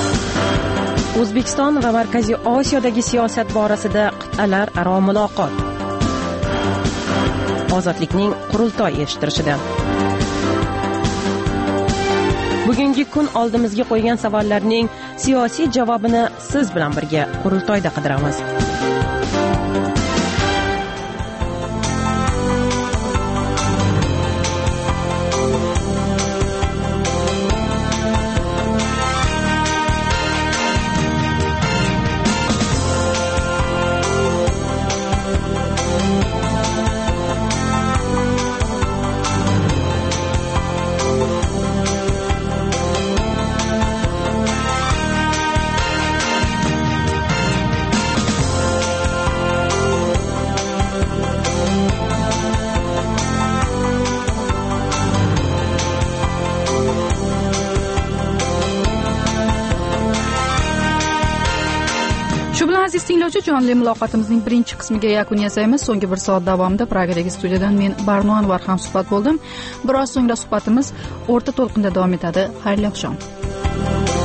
O'zbekiston va Markaziy Osiyodagi siyosat borasida qit'alar aro muloqot. Ozodlikning qurultoy eshittirishida. Bugungi kun oldimizga qo'ygan savollarning siyosiy javobini siz bilan birga qurultoyda qidiramiz. aziz tinglovchi, jonli muloqotimizning birinchi qismiga yakun yasaymiz. So'nggi bir soat davomida Pragadagi studiyadan men Barno Anvar ham suhbat bo'ldim. Biroz so'ngra suhbatimiz o'rta to'lqinda davom etadi. Xayrli oqshom.